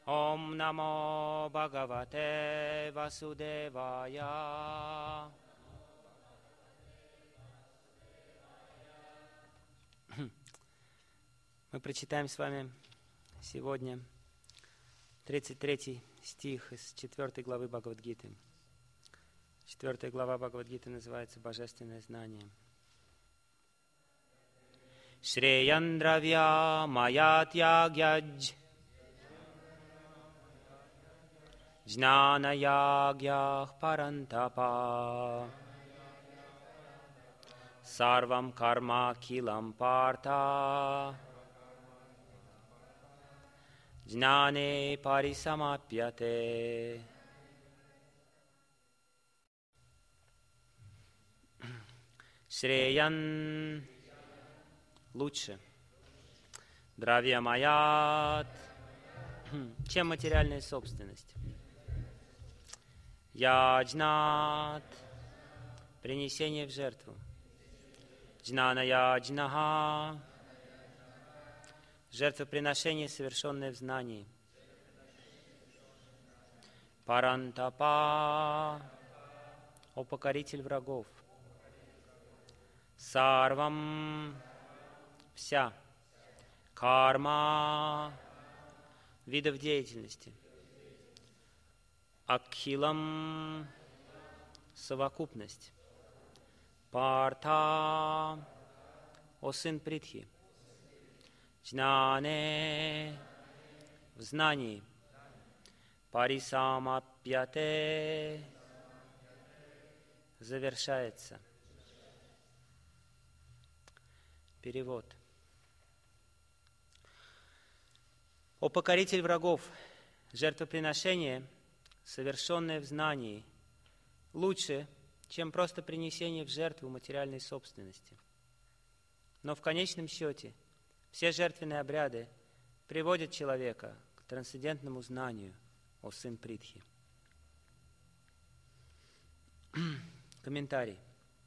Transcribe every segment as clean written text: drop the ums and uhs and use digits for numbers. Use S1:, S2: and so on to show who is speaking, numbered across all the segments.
S1: Om Namo Bhagavate Vasudevaya. Мы прочитаем с вами сегодня 33 стих из 4 главы Бхагавад-гиты. 4 глава Бхагавад-гиты называется «Божественное знание». Шреяндравья маятьягьядж Джнанаягьях парантапа Сарвам карма килам парта Джнане парисамапьяте. Шреян лучше. Дравья маят, чем материальная собственность. Яджнат, принесение в жертву. Джнана яджнаха, жертвоприношение, совершенное в знании. Парантапа, о покоритель врагов. Сарвам, вся. Карма, видов деятельности. Акхилам, совокупность. Парта, о сын Притхи. Джнане, в знании. Парисамапьяте, завершается. Перевод. О покоритель врагов, жертвоприношение, совершенное в знании, лучше, чем просто принесение в жертву материальной собственности. Но в конечном счете все жертвенные обряды приводят человека к трансцендентному знанию, о сын Притхи. Комментарий.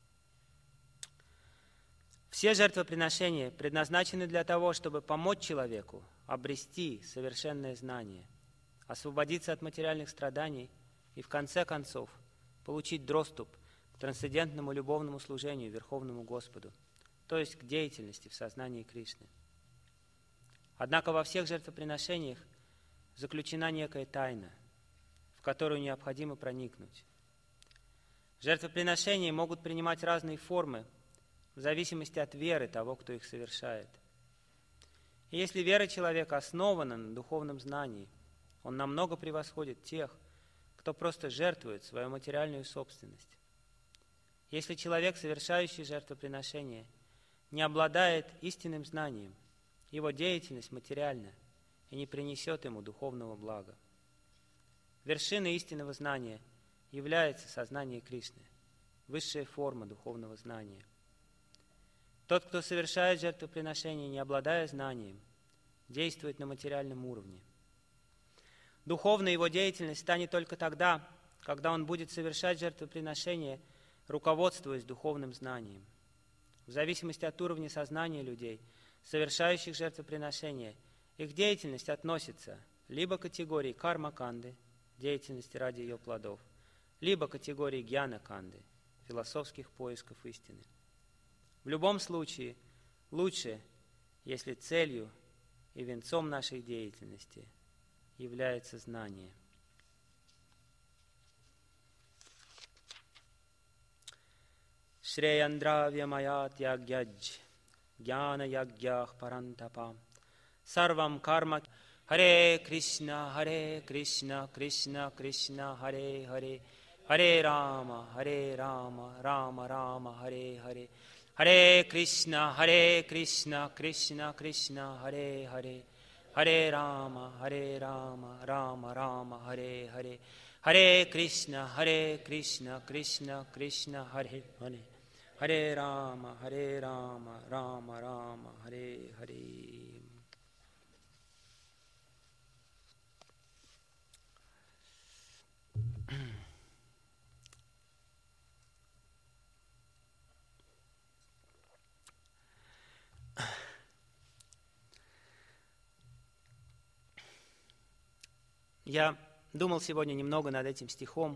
S1: Все жертвоприношения предназначены для того, чтобы помочь человеку обрести совершенное знание, освободиться от материальных страданий и, в конце концов, получить доступ к трансцендентному любовному служению Верховному Господу, то есть к деятельности в сознании Кришны. Однако во всех жертвоприношениях заключена некая тайна, в которую необходимо проникнуть. Жертвоприношения могут принимать разные формы в зависимости от веры того, кто их совершает. И если вера человека основана на духовном знании, он намного превосходит тех, кто просто жертвует свою материальную собственность. Если человек, совершающий жертвоприношение, не обладает истинным знанием, его деятельность материальна и не принесет ему духовного блага. Вершиной истинного знания является сознание Кришны, высшая форма духовного знания. Тот, кто совершает жертвоприношение, не обладая знанием, действует на материальном уровне. Духовная его деятельность станет только тогда, когда он будет совершать жертвоприношение, руководствуясь духовным знанием. В зависимости от уровня сознания людей, совершающих жертвоприношение, их деятельность относится либо к категории карма-канды, деятельности ради ее плодов, либо к категории гьяна-канды, философских поисков истины. В любом случае, лучше, если целью и венцом нашей деятельности является знание. Шреяндравья маят ягьядж, гьяна ягьях парантапа, сарвам карма. Харе Кришна, Кришна, Кришна, Харе Харе, Харе Рама, Рама Рама, Харе Харе. Харе Кришна, Кришна, Кришна, Харе Харе, Харе Рама, Рама Рама, Харе Харе. Харе Кришна, Кришна, Кришна, Харе Харе. Харе Рама, Рама Рама, Харе Харе. Я думал сегодня немного над этим стихом,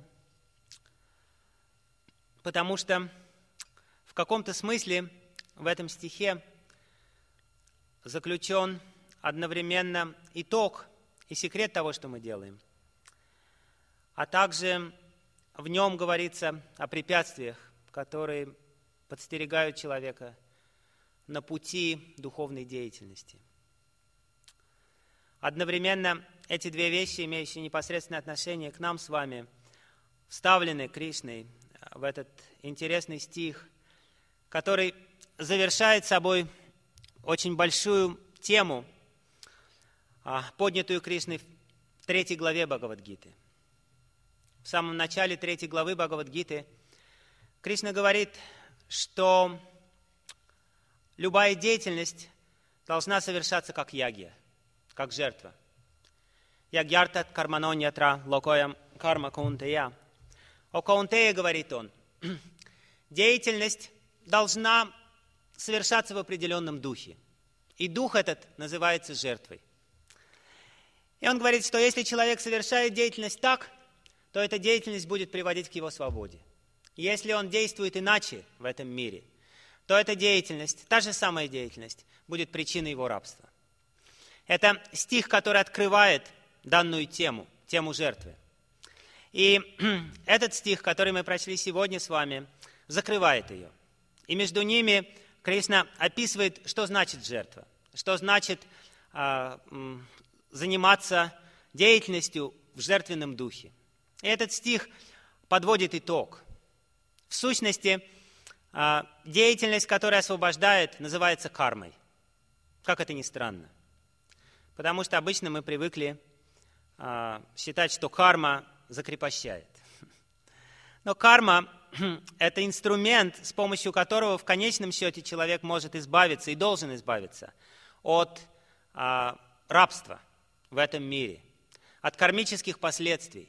S1: потому что в каком-то смысле в этом стихе заключен одновременно итог и секрет того, что мы делаем, а также в нем говорится о препятствиях, которые подстерегают человека на пути духовной деятельности. Одновременно эти две вещи, имеющие непосредственное отношение к нам с вами, вставлены Кришной в этот интересный стих, который завершает собой очень большую тему, поднятую Кришной в 3 главе Бхагавад-гиты. В самом начале 3 главы Бхагавад-гиты Кришна говорит, что любая деятельность должна совершаться как ягья, как жертва. Ягьяртат карманоньятра локоям карма каунтея. О Каунтее, говорит он, деятельность должна совершаться в определенном духе. И дух этот называется жертвой. И он говорит, что если человек совершает деятельность так, то эта деятельность будет приводить к его свободе. Если он действует иначе в этом мире, то эта деятельность, та же самая деятельность, будет причиной его рабства. Это стих, который открывает данную тему, тему жертвы. И этот стих, который мы прочли сегодня с вами, закрывает ее. И между ними Кришна описывает, что значит жертва, что значит заниматься деятельностью в жертвенном духе. И этот стих подводит итог. В сущности, деятельность, которая освобождает, называется кармой. Как это ни странно. Потому что обычно мы привыкли считать, что карма закрепощает. Но карма – это инструмент, с помощью которого в конечном счете человек может избавиться и должен избавиться от рабства в этом мире, от кармических последствий.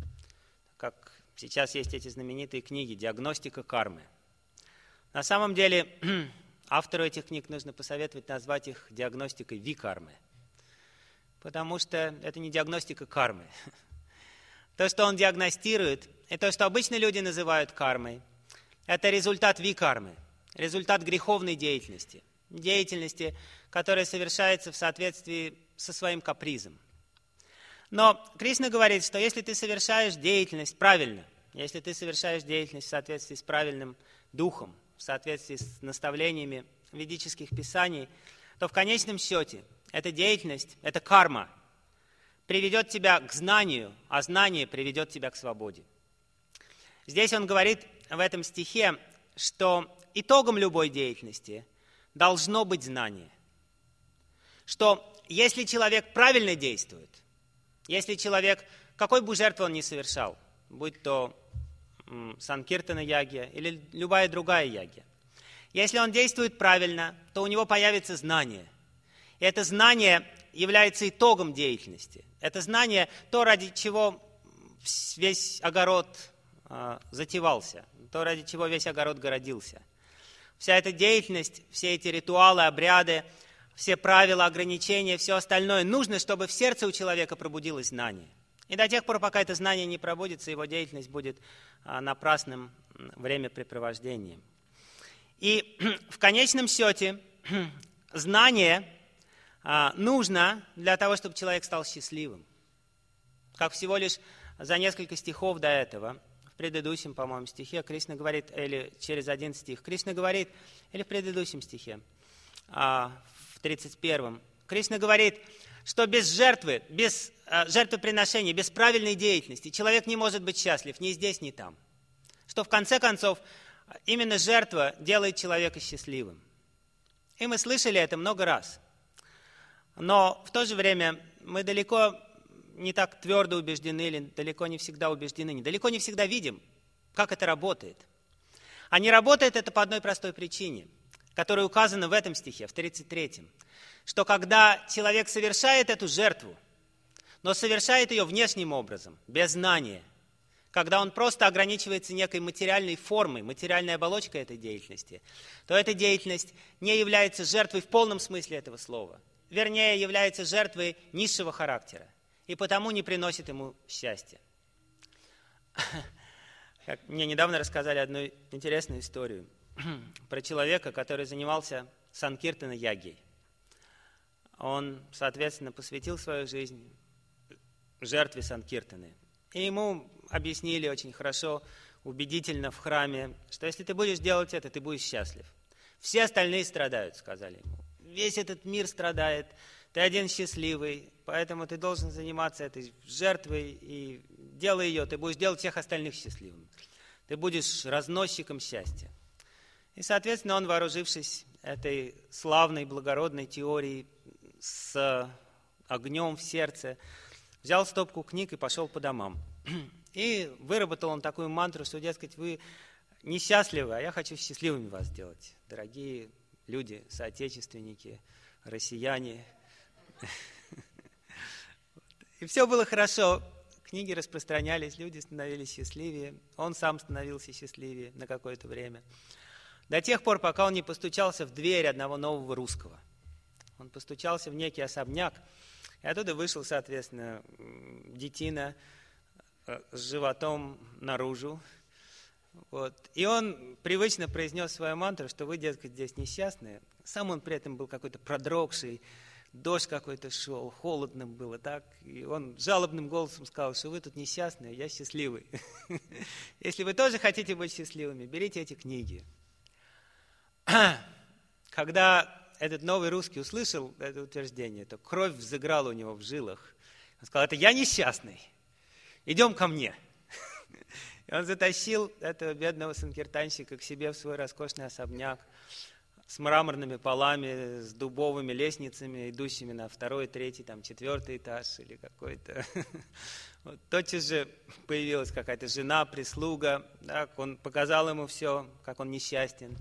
S1: Как сейчас есть эти знаменитые книги «Диагностика кармы». На самом деле, автору этих книг нужно посоветовать назвать их диагностикой викармы, потому что это не диагностика кармы. То, что он диагностирует, и то, что обычно люди называют кармой, это результат викармы, результат греховной деятельности, деятельности, которая совершается в соответствии со своим капризом. Но Кришна говорит, что если ты совершаешь деятельность правильно, если ты совершаешь деятельность в соответствии с правильным духом, в соответствии с наставлениями ведических писаний, то в конечном счете эта деятельность, эта карма, приведет тебя к знанию, а знание приведет тебя к свободе. Здесь он говорит в этом стихе, что итогом любой деятельности должно быть знание. Что если человек правильно действует, если человек, какой бы жертву он ни совершал, будь то санкиртана ягья или любая другая ягья, если он действует правильно, то у него появится знание. И это знание является итогом деятельности. Это знание то, ради чего весь огород затевался, то, ради чего весь огород городился. Вся эта деятельность, все эти ритуалы, обряды, все правила, ограничения, все остальное нужно, чтобы в сердце у человека пробудилось знание. И до тех пор, пока это знание не пробудится, его деятельность будет напрасным времяпрепровождением. И в конечном счете знание нужно для того, чтобы человек стал счастливым. Как всего лишь за несколько стихов до этого, в предыдущем, по-моему, стихе, Кришна говорит, или через один стих, Кришна говорит, или в предыдущем стихе, в 31-м, Кришна говорит, что без жертвы, без жертвоприношения, без правильной деятельности человек не может быть счастлив ни здесь, ни там. Что в конце концов именно жертва делает человека счастливым. И мы слышали это много раз. Но в то же время мы далеко не так твердо убеждены или далеко не всегда убеждены, далеко не всегда видим, как это работает. А не работает это по одной простой причине, которая указана в этом стихе, в 33-м, что когда человек совершает эту жертву, но совершает ее внешним образом, без знания, когда он просто ограничивается некой материальной формой, материальной оболочкой этой деятельности, то эта деятельность не является жертвой в полном смысле этого слова. Вернее, является жертвой низшего характера. и потому не приносит ему счастья. Мне недавно рассказали одну интересную историю про человека, который занимался санкиртана-ягой. Он, соответственно, посвятил свою жизнь жертве санкиртаны. И ему объяснили очень хорошо, убедительно в храме, что если ты будешь делать это, ты будешь счастлив. Все остальные страдают, сказали ему. Весь этот мир страдает, ты один счастливый, поэтому ты должен заниматься этой жертвой и делай ее, ты будешь делать всех остальных счастливыми. Ты будешь разносчиком счастья. И, соответственно, он, вооружившись этой славной, благородной теорией с огнем в сердце, взял стопку книг и пошел по домам. И выработал он такую мантру, что, дескать, вы несчастливы, а я хочу счастливыми вас сделать. Дорогие люди, соотечественники, россияне. И все было хорошо. Книги распространялись, люди становились счастливее. Он сам становился счастливее на какое-то время. До тех пор, пока он не постучался в дверь одного нового русского. Он постучался в некий особняк, и оттуда вышел, соответственно, детина с животом наружу. Вот. И он привычно произнес свою мантру, что вы, дескать, здесь несчастные. Сам он при этом был какой-то продрогший, дождь какой-то шел, холодно было, так? И он жалобным голосом сказал, что вы тут несчастные, я счастливый. Если вы тоже хотите быть счастливыми, берите эти книги. Когда этот новый русский услышал это утверждение, то кровь взыграла у него в жилах. Он сказал, это я несчастный, идем ко мне. И он затащил этого бедного санкиртанщика к себе в свой роскошный особняк с мраморными полами, с дубовыми лестницами, идущими на 2-й, 3-й, 4-й этаж или какой-то. Вот. Тотчас же появилась какая-то жена, прислуга. Так, он показал ему все, как он несчастен.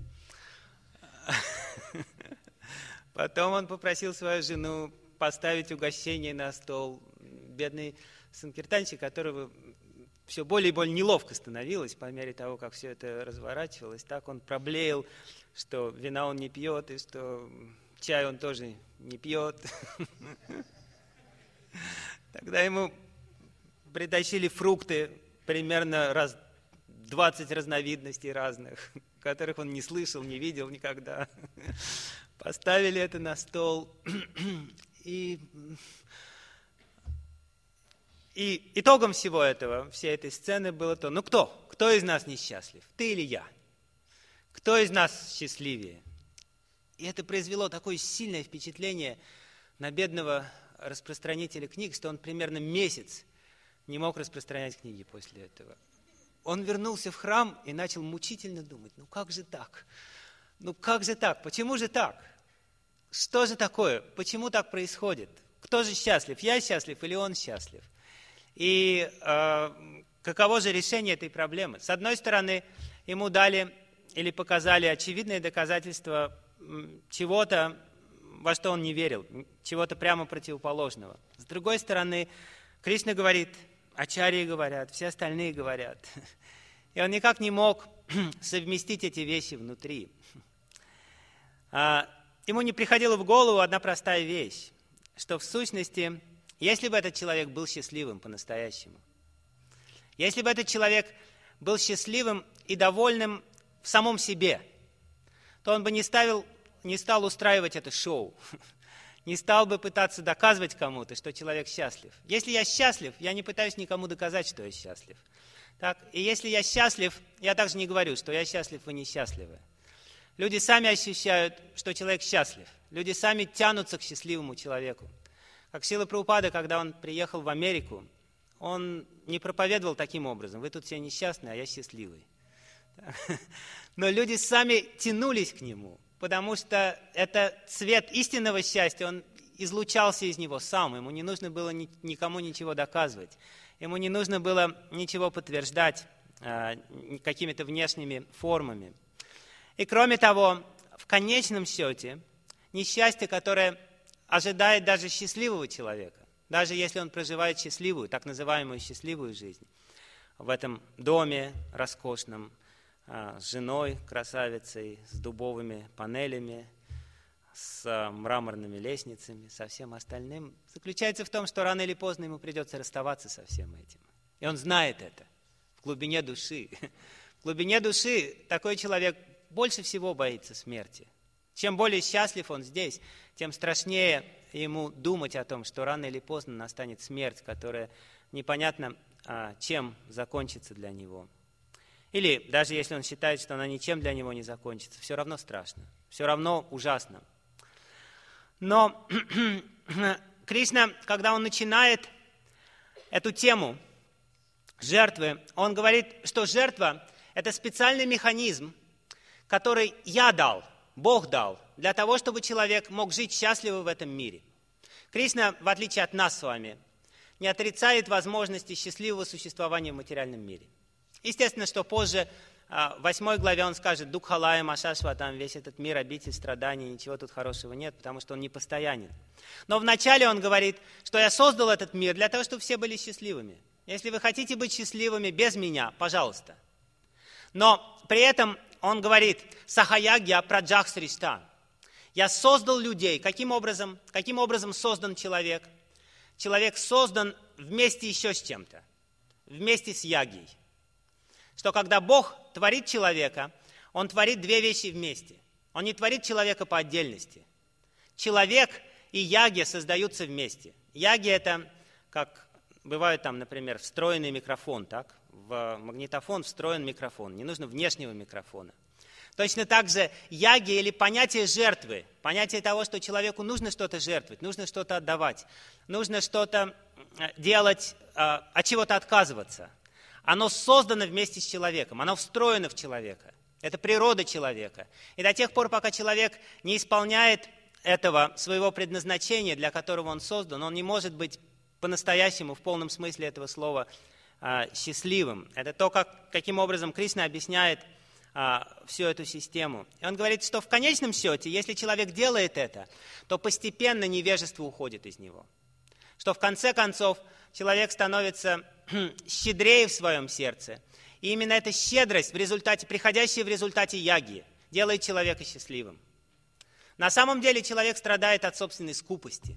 S1: Потом он попросил свою жену поставить угощение на стол. Бедный санкиртанщик, которого все более и более неловко становилось по мере того, как все это разворачивалось. Так он проблеял, что вина он не пьет, и что чай он тоже не пьет. Тогда ему притащили фрукты, примерно 20 разновидностей разных, которых он не слышал, не видел никогда. Поставили это на стол, и итогом всего этого, всей этой сцены было то, ну кто из нас несчастлив, ты или я? Кто из нас счастливее? И это произвело такое сильное впечатление на бедного распространителя книг, что он примерно месяц не мог распространять книги после этого. Он вернулся в храм и начал мучительно думать, ну как же так? Ну как же так? Почему же так? Что же такое? Почему так происходит? Кто же счастлив? Я счастлив или он счастлив? И каково же решение этой проблемы? С одной стороны, ему дали или показали очевидное доказательство чего-то, во что он не верил, чего-то прямо противоположного. С другой стороны, Кришна говорит, ачарьи говорят, все остальные говорят. И он никак не мог совместить эти вещи внутри. Ему не приходила в голову одна простая вещь, что в сущности, если бы этот человек был счастливым по-настоящему, если бы этот человек был счастливым и довольным в самом себе, то он бы не стал устраивать это шоу, не стал бы пытаться доказывать кому-то, что человек счастлив. Если я счастлив, я не пытаюсь никому доказать, что я счастлив. Так? И если я счастлив, я также не говорю, что я счастлив, вы несчастливы. Люди сами ощущают, что человек счастлив. Люди сами тянутся к счастливому человеку. Как Шрила Прабхупада, когда он приехал в Америку, он не проповедовал таким образом. Вы тут все несчастные, а я счастливый. Но люди сами тянулись к нему, потому что это цвет истинного счастья, он излучался из него сам. Ему не нужно было никому ничего доказывать. Ему не нужно было ничего подтверждать какими-то внешними формами. И кроме того, в конечном счете, несчастье, которое ожидает даже счастливого человека, даже если он проживает счастливую, так называемую счастливую жизнь, в этом доме роскошном, с женой, красавицей, с дубовыми панелями, с мраморными лестницами, со всем остальным, заключается в том, что рано или поздно ему придется расставаться со всем этим. И он знает это в глубине души. В глубине души такой человек больше всего боится смерти. Чем более счастлив он здесь, тем страшнее ему думать о том, что рано или поздно настанет смерть, которая непонятно чем закончится для него. Или даже если он считает, что она ничем для него не закончится, все равно страшно, все равно ужасно. Но Кришна, когда он начинает эту тему жертвы, он говорит, что жертва – это специальный механизм, который я дал, Бог дал, для того, чтобы человек мог жить счастливо в этом мире. Кришна, в отличие от нас с вами, не отрицает возможности счастливого существования в материальном мире. Естественно, что позже, в 8 главе он скажет, «Дукхалая машашва», там весь этот мир, обитель страданий, ничего тут хорошего нет, потому что он непостоянен. Но вначале он говорит, что я создал этот мир для того, чтобы все были счастливыми. Если вы хотите быть счастливыми без меня, пожалуйста. Но при этом он говорит, «Сахаягья праджах сришта». Я создал людей. Каким образом? Каким образом создан человек? Человек создан вместе еще с чем-то. Вместе с ягьей. Что когда Бог творит человека, Он творит две вещи вместе. Он не творит человека по отдельности. Человек и ягья создаются вместе. Ягья – это, как бывает там, например, встроенный микрофон, так? В магнитофон встроен микрофон, не нужно внешнего микрофона. Точно так же ягья или понятие жертвы, понятие того, что человеку нужно что-то жертвовать, нужно что-то отдавать, нужно что-то делать, от чего-то отказываться. Оно создано вместе с человеком, оно встроено в человека. Это природа человека. И до тех пор, пока человек не исполняет этого своего предназначения, для которого он создан, он не может быть по-настоящему, в полном смысле этого слова, счастливым. Это то, каким образом Кришна объясняет всю эту систему. И он говорит, что в конечном счете, если человек делает это, то постепенно невежество уходит из него. Что в конце концов человек становится щедрее в своем сердце. И именно эта щедрость, приходящая в результате ягьи, делает человека счастливым. На самом деле человек страдает от собственной скупости.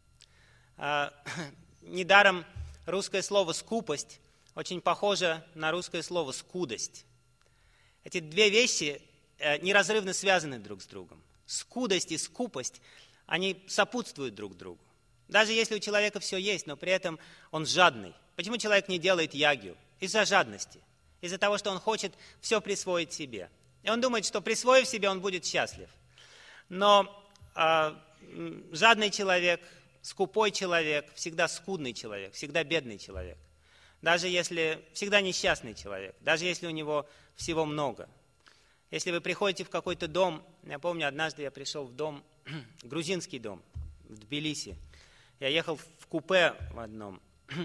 S1: Недаром русское слово «скупость» очень похоже на русское слово «скудость». Эти две вещи неразрывно связаны друг с другом. Скудость и скупость, они сопутствуют друг другу. Даже если у человека все есть, но при этом он жадный. Почему человек не делает ягью? Из-за жадности. Из-за того, что он хочет все присвоить себе. И он думает, что присвоив себе, он будет счастлив. Но жадный человек, скупой человек, всегда скудный человек, всегда бедный человек. Всегда несчастный человек, даже если у него всего много. Если вы приходите в какой-то дом, я помню, однажды я пришел в дом, грузинский дом в Тбилиси. Я ехал в купе в одном,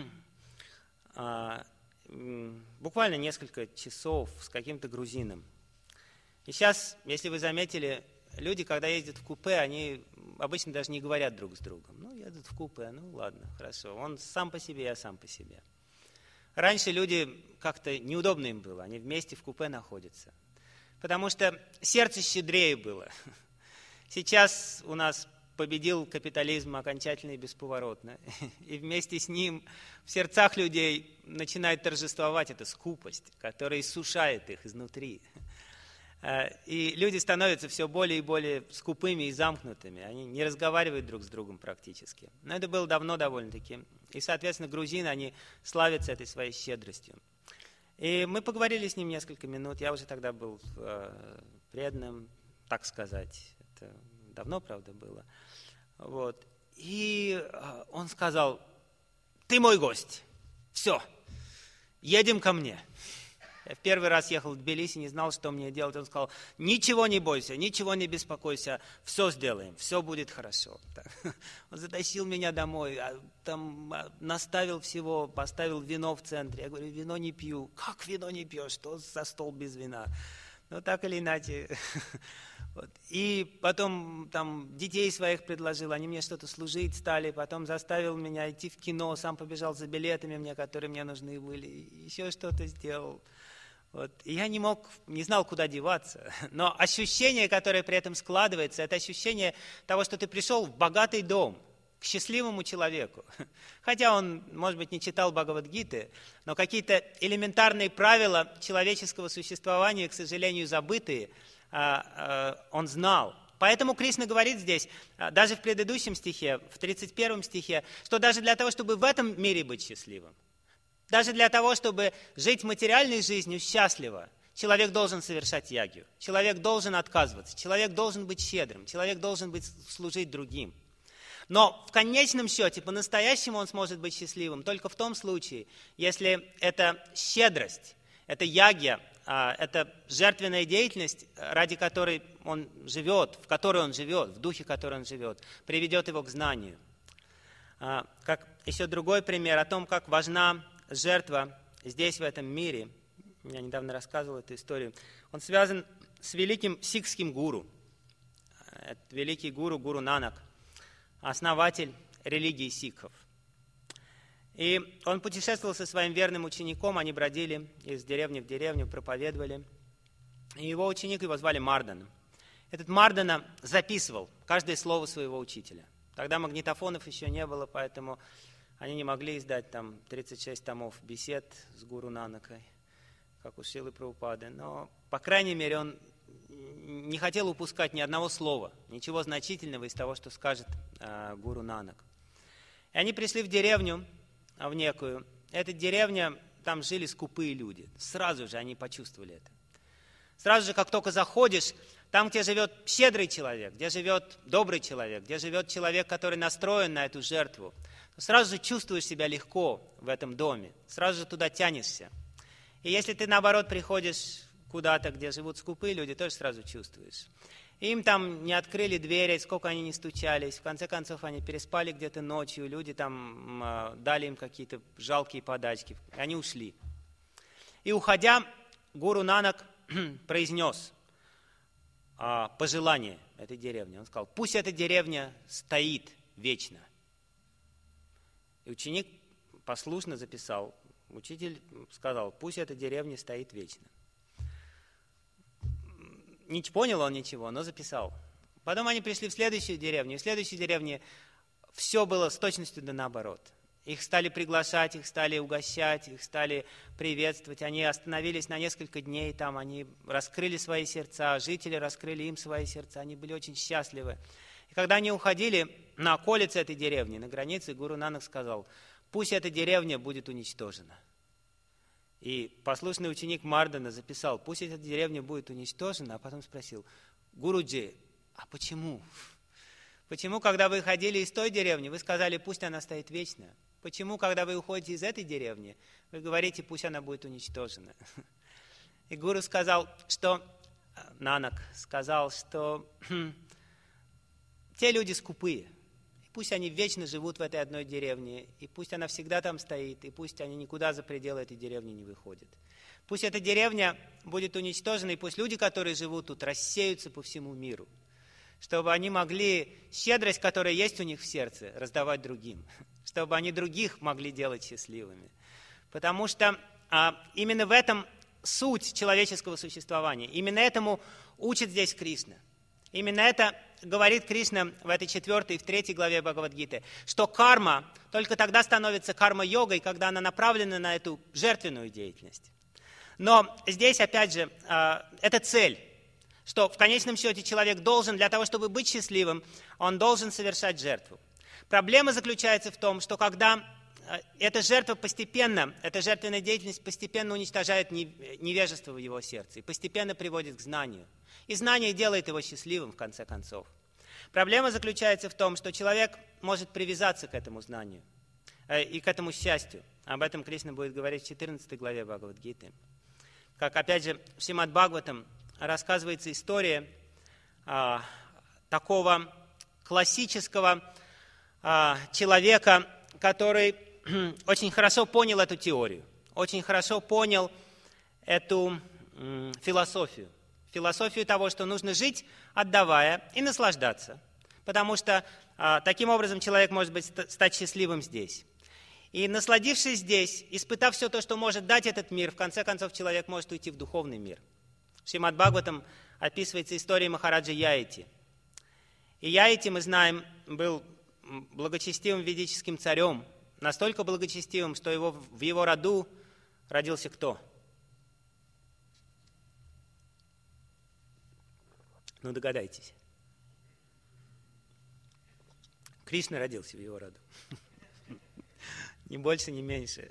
S1: буквально несколько часов с каким-то грузином. И сейчас, если вы заметили, люди, когда ездят в купе, они обычно даже не говорят друг с другом. Едут в купе, ладно, хорошо. Он сам по себе, я сам по себе. Раньше люди как-то неудобно им было, они вместе в купе находятся. Потому что сердце щедрее было. Сейчас у нас победил капитализм окончательно и бесповоротно. И вместе с ним в сердцах людей начинает торжествовать эта скупость, которая иссушает их изнутри. И люди становятся все более и более скупыми и замкнутыми. Они не разговаривают друг с другом практически. Но это было давно довольно-таки. И, соответственно, грузины, они славятся этой своей щедростью. И мы поговорили с ним несколько минут. Я уже тогда был преданным, так сказать. Это давно, правда, было. И он сказал, ты мой гость. Все, едем ко мне. Я в первый раз ехал в Тбилиси, не знал, что мне делать. Он сказал, ничего не бойся, ничего не беспокойся, все сделаем, все будет хорошо. Он затащил меня домой, там наставил всего, поставил вино в центре. Я говорю, вино не пью. Как вино не пьешь? Что за стол без вина? Так или иначе. И потом там детей своих предложил, они мне что-то служить стали, потом заставил меня идти в кино, сам побежал за билетами, которые мне нужны были, еще что-то сделал. Вот. И я не знал, куда деваться. Но ощущение, которое при этом складывается, это ощущение того, что ты пришел в богатый дом, к счастливому человеку. Хотя он, может быть, не читал Бхагавад-гиты, но какие-то элементарные правила человеческого существования, к сожалению, забытые, он знал. Поэтому Кришна говорит здесь, даже в предыдущем стихе, в 31 стихе, что даже для того, чтобы в этом мире быть счастливым, даже для того, чтобы жить материальной жизнью счастливо, человек должен совершать ягью, человек должен отказываться, человек должен быть щедрым, человек должен служить другим. Но в конечном счете, по-настоящему он сможет быть счастливым только в том случае, если эта щедрость, эта ягья, это жертвенная деятельность, ради которой он живет, в которой он живет, в духе, в котором он живет, приведет его к знанию. Как еще другой пример о том, как важна жертва здесь, в этом мире. Я недавно рассказывал эту историю. Он связан с великим сикхским гуру. Это великий гуру, гуру Нанак, основатель религии сикхов. И он путешествовал со своим верным учеником, они бродили из деревни в деревню, проповедовали. И его ученик, его звали Мардана. Этот Мардана записывал каждое слово своего учителя. Тогда магнитофонов еще не было, поэтому они не могли издать там 36 томов бесед с гуру Нанакой, как у Шрилы Прабхупады. Но, по крайней мере, он не хотел упускать ни одного слова, ничего значительного из того, что скажет гуру Нанак. И они пришли в деревню, в некую. Эта деревня, там жили скупые люди. Сразу же они почувствовали это. Сразу же, как только заходишь, там, где живет щедрый человек, где живет добрый человек, где живет человек, который настроен на эту жертву, сразу же чувствуешь себя легко в этом доме, сразу же туда тянешься. И если ты, наоборот, приходишь куда-то, где живут скупые люди, тоже сразу чувствуешь. Им там не открыли двери, сколько они не стучались. В конце концов, они переспали где-то ночью, люди там дали им какие-то жалкие подачки. И они ушли. И уходя, гуру Нанак произнес пожелание этой деревни. Он сказал: пусть эта деревня стоит вечно. И ученик послушно записал. Учитель сказал: пусть эта деревня стоит вечно. Не понял он ничего, но записал. Потом они пришли в следующую деревню. В следующей деревне все было с точностью да наоборот. Их стали приглашать, их стали угощать, их стали приветствовать. Они остановились на несколько дней там, они раскрыли свои сердца, жители раскрыли им свои сердца, они были очень счастливы. И когда они уходили на околице этой деревни, на границе, гуру Нанак сказал: пусть эта деревня будет уничтожена. И послушный ученик Мардана записал: пусть эта деревня будет уничтожена, а потом спросил: Гуруджи, а почему? Почему, когда вы ходили из той деревни, вы сказали: пусть она стоит вечно? Почему, когда вы уходите из этой деревни, вы говорите: пусть она будет уничтожена? И гуру сказал, что Нанак сказал, что те люди скупые. Пусть они вечно живут в этой одной деревне, и пусть она всегда там стоит, и пусть они никуда за пределы этой деревни не выходят. Пусть эта деревня будет уничтожена, и пусть люди, которые живут тут, рассеются по всему миру, чтобы они могли щедрость, которая есть у них в сердце, раздавать другим, чтобы они других могли делать счастливыми. Потому что именно в этом суть человеческого существования, именно этому учит здесь Кришна. Именно это говорит Кришна в этой 4 и в 3 главе Бхагавад-гиты, что карма только тогда становится карма-йогой, когда она направлена на эту жертвенную деятельность. Но здесь, опять же, это цель, что в конечном счете человек должен, для того, чтобы быть счастливым, он должен совершать жертву. Проблема заключается в том, что когда эта жертва постепенно, эта жертвенная деятельность постепенно уничтожает невежество в его сердце и постепенно приводит к знанию. И знание делает его счастливым, в конце концов. Проблема заключается в том, что человек может привязаться к этому знанию и к этому счастью. Об этом Кришна будет говорить в 14 главе Бхагавад-гиты. Как, опять же, в Шримад Бхагаватам рассказывается история такого классического человека, который очень хорошо понял эту теорию, очень хорошо понял эту философию. Философию того, что нужно жить, отдавая, и наслаждаться. Потому что таким образом человек может стать счастливым здесь. И насладившись здесь, испытав все то, что может дать этот мир, в конце концов человек может уйти в духовный мир. В Шримад Бхагаватам описывается история Махараджа Яити. И Яити, мы знаем, был благочестивым ведическим царем, настолько благочестивым, что в его роду родился кто? Ну, догадайтесь. Кришна родился в его роду. Ни больше, ни меньше.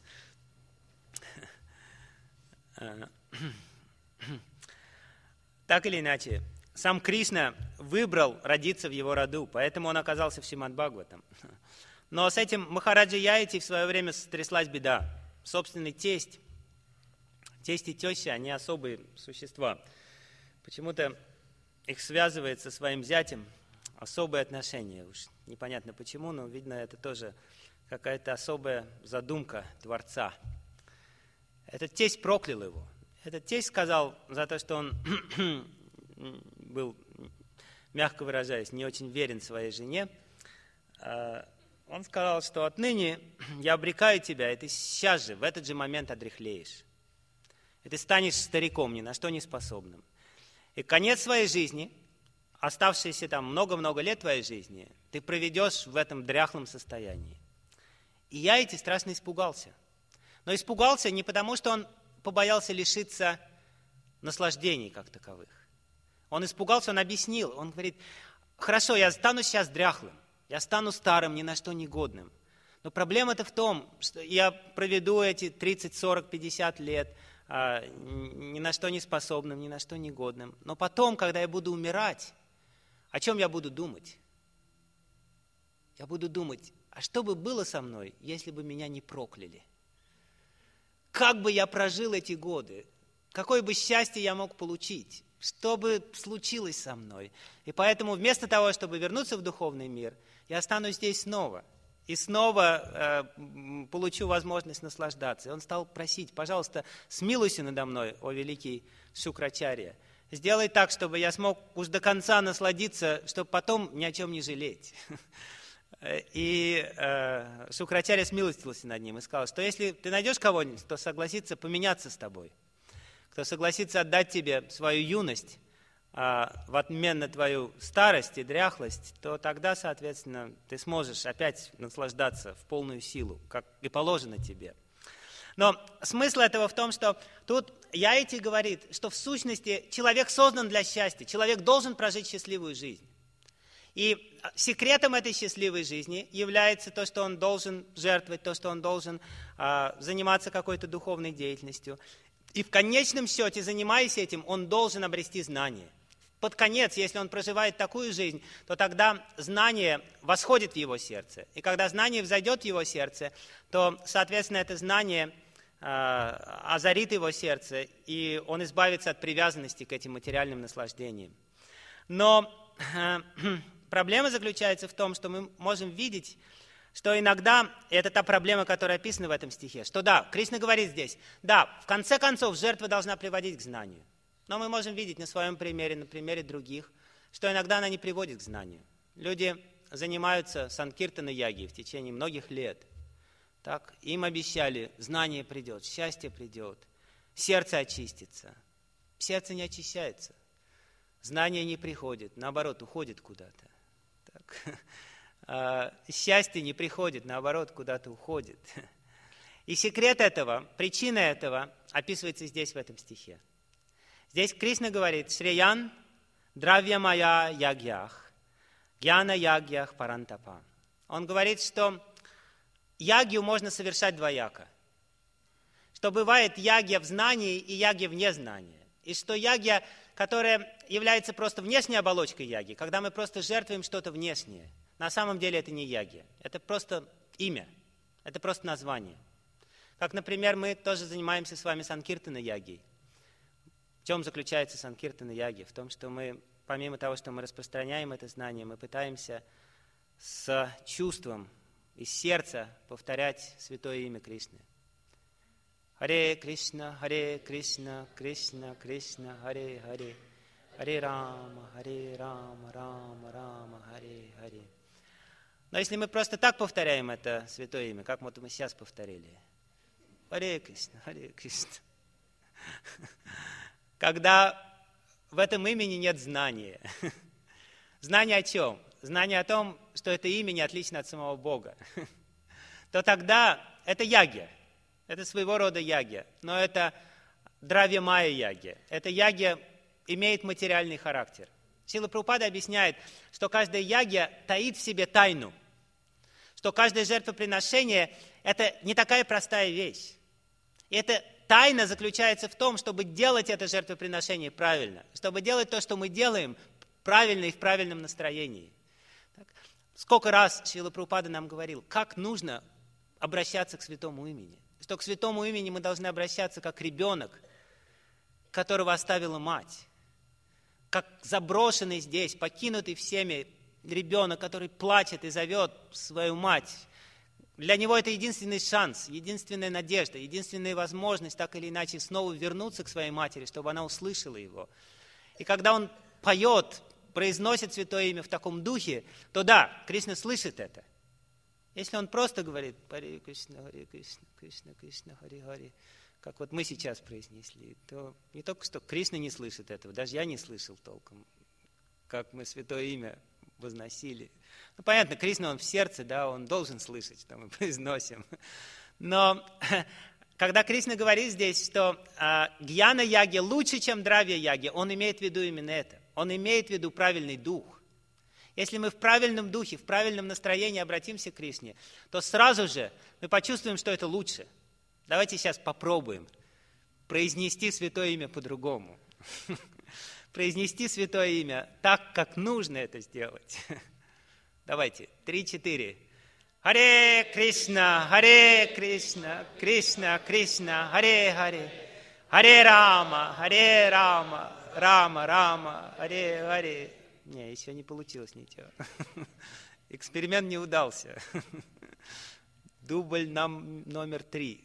S1: Так или иначе, сам Кришна выбрал родиться в его роду, поэтому он оказался в Шримад Бхагаватам. Но с этим Махараджа Яити в свое время стряслась беда. Собственный тесть и теща, они особые существа. Почему-то их связывает со своим зятем особые отношения. Уж непонятно почему, но, видно, это тоже какая-то особая задумка Творца. Этот тесть проклял его. Этот тесть сказал за то, что он был, мягко выражаясь, не очень верен своей жене. Он сказал, что отныне я обрекаю тебя, и ты сейчас же, в этот же момент одряхлеешь. И ты станешь стариком, ни на что не способным. И конец своей жизни, оставшиеся там много-много лет твоей жизни, ты проведешь в этом дряхлом состоянии. И Яити страшно испугался. Но испугался не потому, что он побоялся лишиться наслаждений как таковых. Он испугался, он объяснил. Он говорит, хорошо, я стану сейчас дряхлым, я стану старым, ни на что негодным. Но проблема-то в том, что я проведу эти 30, 40, 50 лет ни на что не способным, ни на что негодным. Но потом, когда я буду умирать, о чем я буду думать? Я буду думать, а что бы было со мной, если бы меня не прокляли? Как бы я прожил эти годы? Какое бы счастье я мог получить? Что бы случилось со мной? И поэтому вместо того, чтобы вернуться в духовный мир, я останусь здесь снова. И снова получу возможность наслаждаться. И он стал просить, пожалуйста, смилуйся надо мной, о великий Шукрачарья. Сделай так, чтобы я смог уж до конца насладиться, чтобы потом ни о чем не жалеть. И Шукрачарья смилостивился над ним и сказал, что если ты найдешь кого-нибудь, кто согласится поменяться с тобой, кто согласится отдать тебе свою юность в обмен на твою старость и дряхлость, то тогда, соответственно, ты сможешь опять наслаждаться в полную силу, как и положено тебе. Но смысл этого в том, что тут Яити говорит, что в сущности человек создан для счастья, человек должен прожить счастливую жизнь. И секретом этой счастливой жизни является то, что он должен жертвовать, то, что он должен заниматься какой-то духовной деятельностью. И в конечном счете, занимаясь этим, он должен обрести знание. Под конец, если он проживает такую жизнь, то тогда знание восходит в его сердце. И когда знание взойдет в его сердце, то, соответственно, это знание озарит его сердце, и он избавится от привязанности к этим материальным наслаждениям. Но проблема заключается в том, что мы можем видеть, что иногда, и это та проблема, которая описана в этом стихе, что да, Кришна говорит здесь, да, в конце концов, жертва должна приводить к знанию. Но мы можем видеть на своем примере, на примере других, что иногда она не приводит к знанию. Люди занимаются санкиртана-яги в течение многих лет. Так, им обещали, знание придет, счастье придет, сердце очистится. Сердце не очищается, знание не приходит, наоборот, уходит куда-то. Так. Счастье не приходит, наоборот, куда-то уходит. И секрет этого, причина этого описывается здесь, в этом стихе. Здесь Кришна говорит, «Шреян дравья мая ягьях, гьяна ягьях парантапа». Он говорит, что ягью можно совершать двояко. Что бывает ягья в знании и ягья вне знания. И что ягья, которая является просто внешней оболочкой яги, когда мы просто жертвуем что-то внешнее, на самом деле это не ягья, это просто имя, это просто название. Как, например, мы тоже занимаемся с вами санкиртана-ягей. В чем заключается санкиртана-яги? В том, что мы, помимо того, что мы распространяем это знание, мы пытаемся с чувством из сердца повторять святое имя Кришны. Харе Кришна, Кришна, Кришна, Харе Харе, Харе Рама, Рама, Рама, Харе Харе. Но если мы просто так повторяем это святое имя, как вот мы сейчас повторили, Харе Кришна, Харе Кришна, когда в этом имени нет знания. Знание о чем? Знание о том, что это имя не отлично от самого Бога. То тогда это ягья. Это своего рода ягья. Но это дравья майя ягья. Это ягья имеет материальный характер. Шрила Прабхупада объясняет, что каждая ягья таит в себе тайну. Что каждое жертвоприношение – это не такая простая вещь. И эта тайна заключается в том, чтобы делать это жертвоприношение правильно. Чтобы делать то, что мы делаем, правильно и в правильном настроении. Так. Сколько раз Шрила Прабхупада нам говорил, как нужно обращаться к святому имени. Что к святому имени мы должны обращаться как ребенок, которого оставила мать. Как заброшенный здесь, покинутый всеми ребенок, который плачет и зовет свою мать. Для него это единственный шанс, единственная надежда, единственная возможность так или иначе снова вернуться к своей матери, чтобы она услышала его. И когда он поет, произносит святое имя в таком духе, то да, Кришна слышит это. Если он просто говорит «Харе Кришна, Кришна, Кришна, Харе Харе», как вот мы сейчас произнесли, то не только что Кришна не слышит этого, даже я не слышал толком, как мы святое имя возносили. Ну, понятно, Кришна, он в сердце, да, он должен слышать, что мы произносим. Но когда Кришна говорит здесь, что гьяна-яги лучше, чем дравья-яги, он имеет в виду именно это. Он имеет в виду правильный дух. Если мы в правильном духе, в правильном настроении обратимся к Кришне, то сразу же мы почувствуем, что это лучше. Давайте сейчас попробуем произнести святое имя по-другому. Произнести святое имя так, как нужно это сделать. Давайте, 3-4. Харе Кришна, Кришна, Кришна, Харе Харе. Харе Рама, Рама, Рама, Харе Харе. Не, еще не получилось ничего. Эксперимент не удался. Дубль номер 3.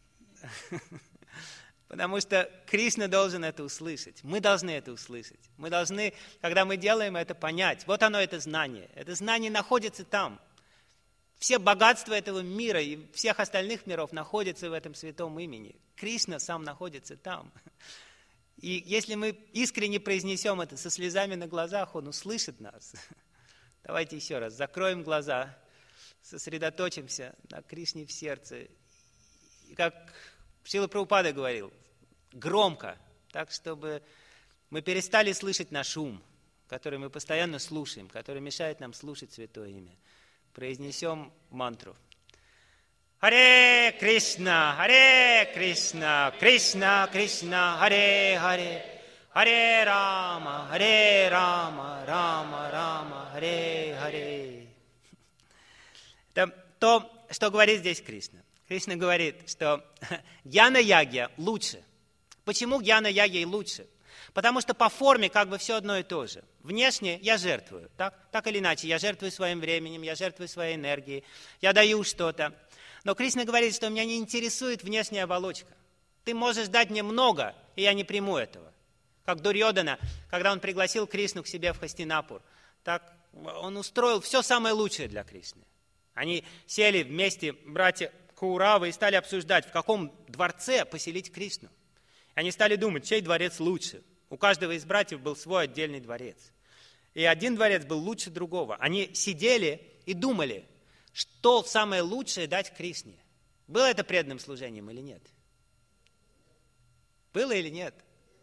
S1: Потому что Кришна должен это услышать. Мы должны это услышать. Мы должны, когда мы делаем это, понять. Вот оно, это знание. Это знание находится там. Все богатства этого мира и всех остальных миров находятся в этом святом имени. Кришна сам находится там. И если мы искренне произнесем это со слезами на глазах, он услышит нас. Давайте еще раз. Закроем глаза, сосредоточимся на Кришне в сердце. И как Шрила Прабхупада говорил, громко, так, чтобы мы перестали слышать наш ум, который мы постоянно слушаем, который мешает нам слушать святое имя. Произнесем мантру. Харе Кришна, Кришна, Кришна, Харе Харе, Харе Рама, Рама, Рама, Харе Харе. Это то, что говорит здесь Кришна. Кришна говорит, что гьяна-ягья лучше. Почему гьяна-ягья лучше? Потому что по форме как бы все одно и то же. Внешне я жертвую, так или иначе. Я жертвую своим временем, я жертвую своей энергией, я даю что-то. Но Кришна говорит, что меня не интересует внешняя оболочка. Ты можешь дать мне много, и я не приму этого. Как Дурьодана, когда он пригласил Кришну к себе в Хастинапур, так он устроил все самое лучшее для Кришны. Они сели вместе, братья Кауравы, и стали обсуждать, в каком дворце поселить Кришну. Они стали думать, чей дворец лучше. У каждого из братьев был свой отдельный дворец. И один дворец был лучше другого. Они сидели и думали, что самое лучшее дать Кришне. Было это преданным служением или нет? Было или нет?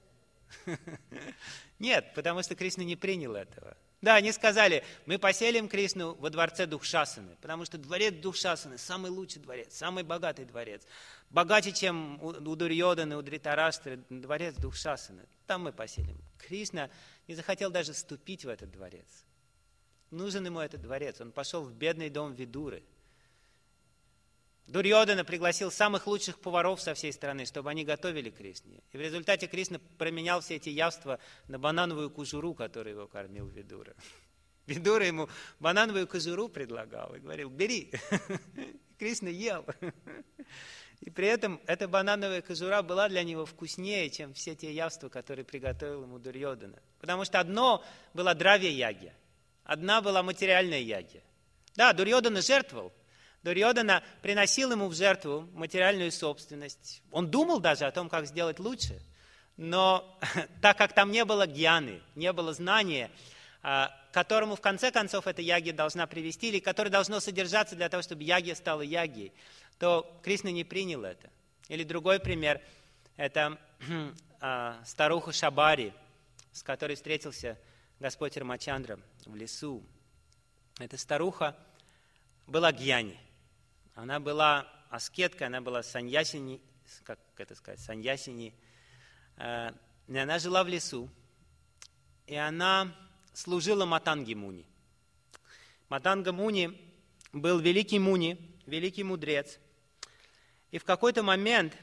S1: Нет, потому что Кришна не принял этого. Да, они сказали, мы поселим Кришну во дворце Духшасаны, потому что дворец Духшасаны самый лучший дворец, самый богатый дворец. Богаче, чем у Дурьоданы, у Дритараштры, дворец Духшасаны. Там мы поселим. Кришна не захотел даже вступить в этот дворец. Нужен ему этот дворец. Он пошел в бедный дом Видуры. Дурьодана пригласил самых лучших поваров со всей страны, чтобы они готовили Кришне. И в результате Кришна променял все эти явства на банановую кожуру, которой его кормил Видура. Видура ему банановую кожуру предлагал и говорил, бери. Кришна ел. И при этом эта банановая кожура была для него вкуснее, чем все те явства, которые приготовил ему Дурьодана. Потому что одно было дравья-ягья, одна была материальная ягья. Да, Дурьодана жертвовал. Дурьодана приносил ему в жертву материальную собственность. Он думал даже о том, как сделать лучше. Но так как там не было гьяны, не было знания, к которому в конце концов эта ягья должна привести, или которое должно содержаться для того, чтобы ягья стала ягьей, то Кришна не принял это. Или другой пример, это старуха Шабари, с которой встретился Господь Рамачандра в лесу. Эта старуха была гьяни. Она была аскеткой, она была саньясини, как это сказать, саньясини. И она жила в лесу, и она служила Матанге Муни. Матанга Муни был великий муни, великий мудрец. И в какой-то момент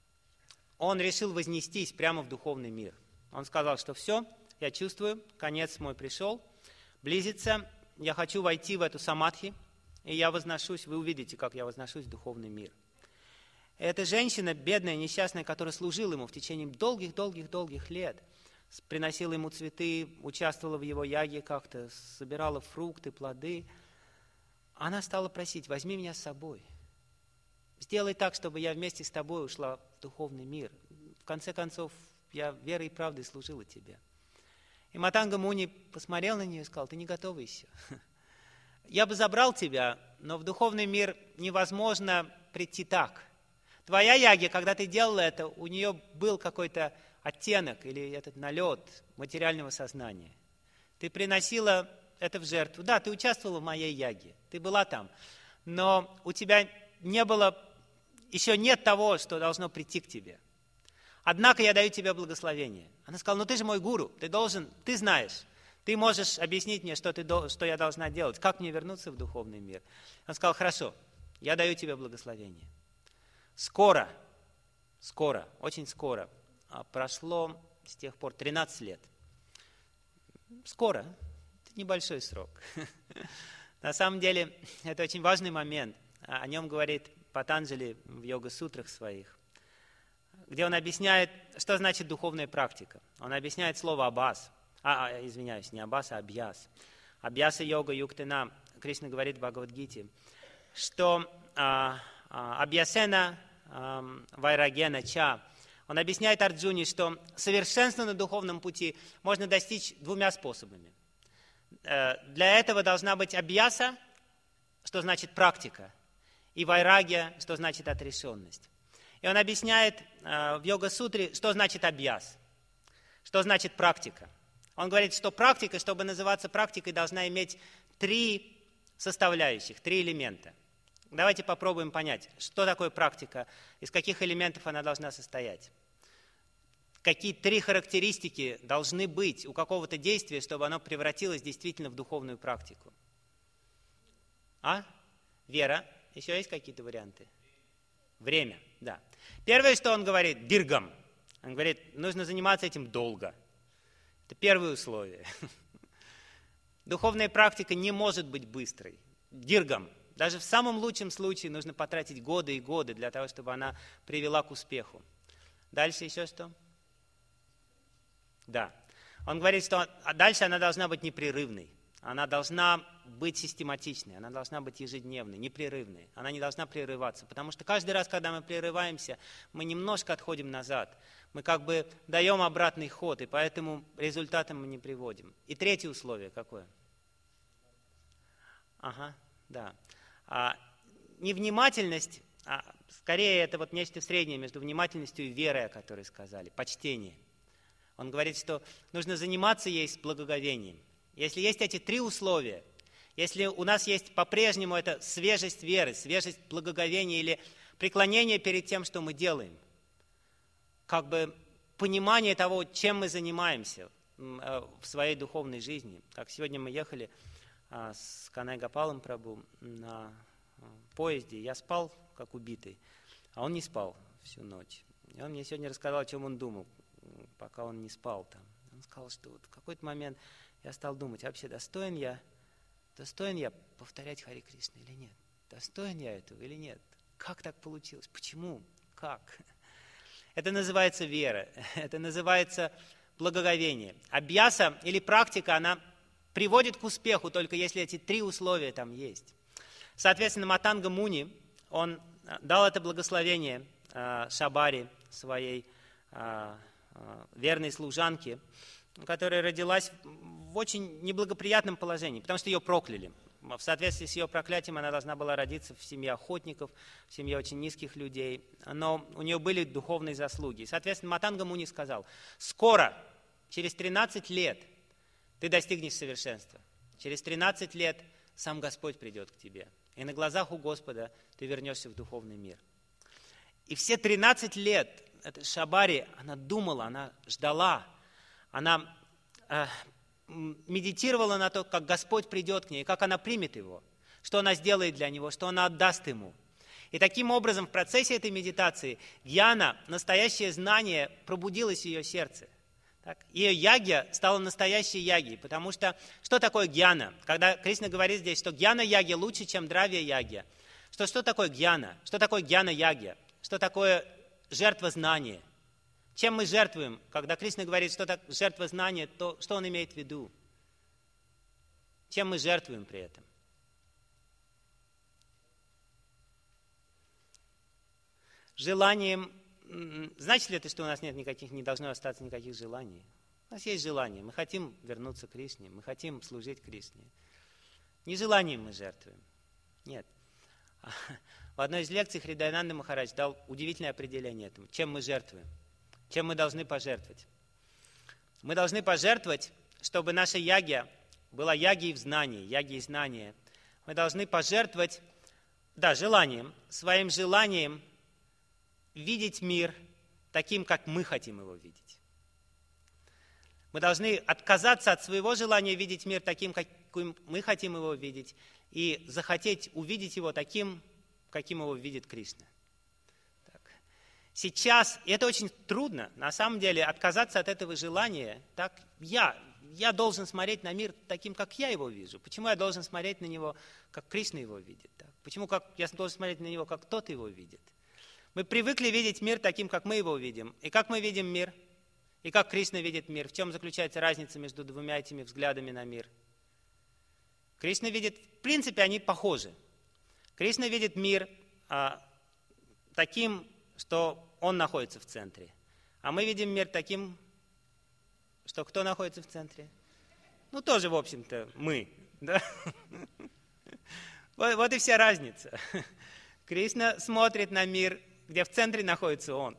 S1: он решил вознестись прямо в духовный мир. Он сказал, что все, я чувствую, конец мой пришел, близится, я хочу войти в эту самадхи, и я возношусь, вы увидите, как я возношусь в духовный мир. Эта женщина, бедная, несчастная, которая служила ему в течение долгих лет, приносила ему цветы, участвовала в его яге как-то, собирала фрукты, плоды, она стала просить: возьми меня с собой. Сделай так, чтобы я вместе с тобой ушла в духовный мир. В конце концов, я верой и правдой служила тебе. И Матанга Муни посмотрел на нее и сказал: ты не готова еще. Я бы забрал тебя, но в духовный мир невозможно прийти так. Твоя яги, когда ты делала это, у нее был какой-то оттенок или этот налет материального сознания. Ты приносила это в жертву. Да, ты участвовала в моей яге, ты была там, но у тебя не было, еще нет того, что должно прийти к тебе. Однако я даю тебе благословение. Она сказала: ну ты же мой гуру, ты знаешь, ты можешь объяснить мне, что я должна делать, как мне вернуться в духовный мир. Он сказал: хорошо, я даю тебе благословение. Скоро, очень скоро, прошло с тех пор 13 лет. Скоро, это небольшой срок. На самом деле, это очень важный момент. О нем говорит Патанджали в йога-сутрах своих, где он объясняет, что значит духовная практика. Он объясняет слово абхас. Извиняюсь, не абхас, а абьяс. Абьяса йога юктена. Кришна говорит в Бхагавад-гите, что абьясена вайрагена ча. Он объясняет Арджуне, что совершенство на духовном пути можно достичь двумя способами. Для этого должна быть абьяса, что значит практика, и вайрагья, что значит отрешенность. И он объясняет в йога-сутре, что значит абьяс, что значит практика. Он говорит, что практика, чтобы называться практикой, должна иметь 3 составляющих, 3 элемента. Давайте попробуем понять, что такое практика, из каких элементов она должна состоять. Какие 3 характеристики должны быть у какого-то действия, чтобы оно превратилось действительно в духовную практику. Вера. Еще есть какие-то варианты? Время, да. Первое, что он говорит, диргам. Он говорит, нужно заниматься этим долго. Это первое условие. Духовная практика не может быть быстрой. Диргам. Даже в самом лучшем случае нужно потратить годы и годы для того, чтобы она привела к успеху. Дальше еще что? Да. Он говорит, что дальше она должна быть непрерывной. Она должна быть систематичной, она должна быть ежедневной, непрерывной. Она не должна прерываться, потому что каждый раз, когда мы прерываемся, мы немножко отходим назад. Мы как бы даем обратный ход, и поэтому результатам мы не приводим. И третье условие какое? Да. Невнимательность, скорее это вот нечто среднее между внимательностью и верой, о которой сказали, почтение. Он говорит, что нужно заниматься ей с благоговением. Если есть эти 3 условия, если у нас есть по-прежнему эта свежесть веры, свежесть благоговения или преклонение перед тем, что мы делаем, как бы понимание того, чем мы занимаемся в своей духовной жизни. Как сегодня мы ехали с Канай Гопалом Прабху на поезде, я спал как убитый, а он не спал всю ночь. И он мне сегодня рассказал, о чем он думал, пока он не спал там. Он сказал, что вот в какой-то момент я стал думать, вообще достоин я повторять Харе Кришна или нет? Достоин я этого или нет? Как так получилось? Почему? Как? Это называется вера, это называется благоговение. Абьяса или практика, она приводит к успеху, только если эти 3 условия там есть. Соответственно, Матанга Муни, он дал это благословение Шабари, своей верной служанке, которая родилась в очень неблагоприятном положении, потому что ее прокляли. В соответствии с ее проклятием она должна была родиться в семье охотников, в семье очень низких людей, но у нее были духовные заслуги. Соответственно, Матанга Муни сказал: скоро, через 13 лет, ты достигнешь совершенства. Через 13 лет сам Господь придет к тебе, и на глазах у Господа ты вернешься в духовный мир. И все 13 лет эта Шабари, она думала, она ждала, она медитировала на то, как Господь придет к ней, как она примет его, что она сделает для него, что она отдаст ему. И таким образом в процессе этой медитации гьяна, настоящее знание, пробудилось в ее сердце. Так, ее ягья стала настоящей ягьей, потому что такое гьяна? Когда Кришна говорит здесь, что гьяна-ягья лучше, чем дравья-ягья, что такое гьяна? Что такое гьяна-ягья? Что такое жертва знания? Чем мы жертвуем? Когда Кришна говорит, что это жертва знания, то что он имеет в виду? Чем мы жертвуем при этом? Желанием. Значит ли это, что у нас не должно остаться никаких желаний? У нас есть желание. Мы хотим вернуться к Кришне, мы хотим служить Кришне. Не желанием мы жертвуем. Нет. В одной из лекций Хридаянанда Махарадж дал удивительное определение этому. Чем мы жертвуем? Чем мы должны пожертвовать? Мы должны пожертвовать, чтобы наша ягья была ягьей в знании, ягьей знания. Мы должны пожертвовать, желанием, своим желанием видеть мир таким, как мы хотим его видеть. Мы должны отказаться от своего желания видеть мир таким, каким мы хотим его видеть, и захотеть увидеть его таким, каким его видит Кришна. Сейчас, и это очень трудно, на самом деле, отказаться от этого желания. Так, я должен смотреть на мир таким, как я его вижу. Почему я должен смотреть на него, как Кришна его видит? Так? Почему я должен смотреть на него, как тот его видит? Мы привыкли видеть мир таким, как мы его видим. И как мы видим мир? И как Кришна видит мир? В чем заключается разница между двумя этими взглядами на мир? Кришна видит, в принципе, они похожи. Кришна видит мир таким, что он находится в центре. А мы видим мир таким, что кто находится в центре? Тоже, в общем-то, мы. Да? Вот и вся разница. Кришна смотрит на мир, где в центре находится он.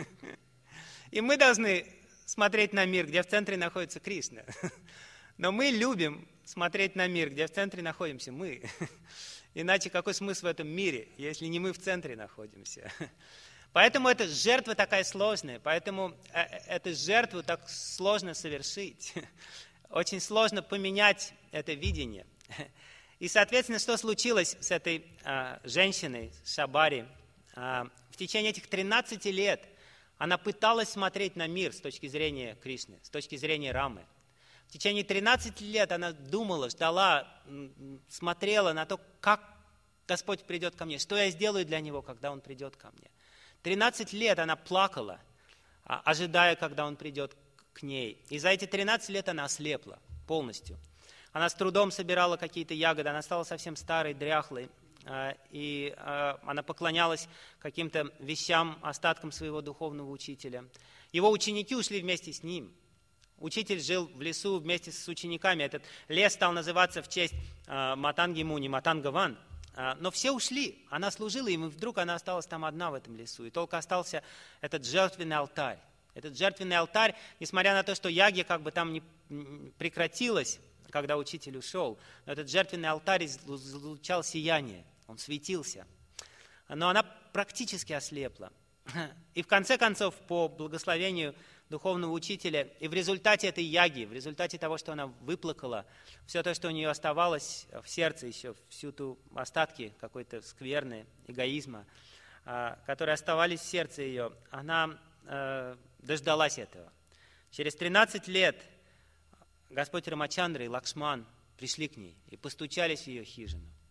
S1: И мы должны смотреть на мир, где в центре находится Кришна. Но мы любим смотреть на мир, где в центре находимся мы. Иначе какой смысл в этом мире, если не мы в центре находимся? Поэтому эта жертва такая сложная, поэтому эту жертву так сложно совершить. Очень сложно поменять это видение. И, соответственно, что случилось с этой женщиной, Шабари? В течение этих 13 лет она пыталась смотреть на мир с точки зрения Кришны, с точки зрения Рамы. В течение 13 лет она думала, ждала, смотрела на то, как Господь придет ко мне, что я сделаю для Него, когда Он придет ко мне. 13 лет она плакала, ожидая, когда Он придет к ней. И за эти 13 лет она ослепла полностью. Она с трудом собирала какие-то ягоды, она стала совсем старой, дряхлой. И она поклонялась каким-то вещам, остаткам своего духовного учителя. Его ученики ушли вместе с ним. Учитель жил в лесу вместе с учениками. Этот лес стал называться в честь Матанги Муни, Матангаван. Но все ушли, она служила им, и вдруг она осталась там одна в этом лесу. И только остался этот жертвенный алтарь. Этот жертвенный алтарь, несмотря на то, что ягья как бы там не прекратилась, когда учитель ушел, но этот жертвенный алтарь излучал сияние, он светился. Но она практически ослепла. И в конце концов, по благословению духовного учителя, и в результате этой яги, в результате того, что она выплакала, все то, что у нее оставалось в сердце еще, всю ту остатки какой-то скверны, эгоизма, которые оставались в сердце ее, она дождалась этого. Через 13 лет Господь Рамачандра и Лакшман пришли к ней и постучались в ее хижину.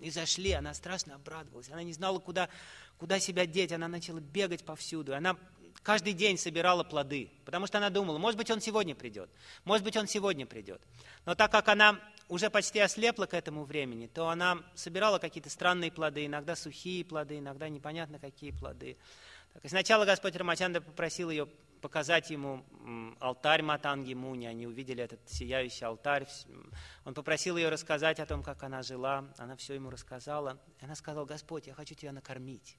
S1: И зашли, она страшно обрадовалась. Она не знала, куда себя деть. Она начала бегать повсюду. Она каждый день собирала плоды, потому что она думала, может быть, он сегодня придет. Может быть, он сегодня придет. Но так как она уже почти ослепла к этому времени, то она собирала какие-то странные плоды, иногда сухие плоды, иногда непонятно какие плоды. Так, и сначала Господь Рамачандра попросил ее показать ему алтарь Матанги Муни. Они увидели этот сияющий алтарь. Он попросил ее рассказать о том, как она жила. Она все ему рассказала. И она сказала: Господь, я хочу тебя накормить.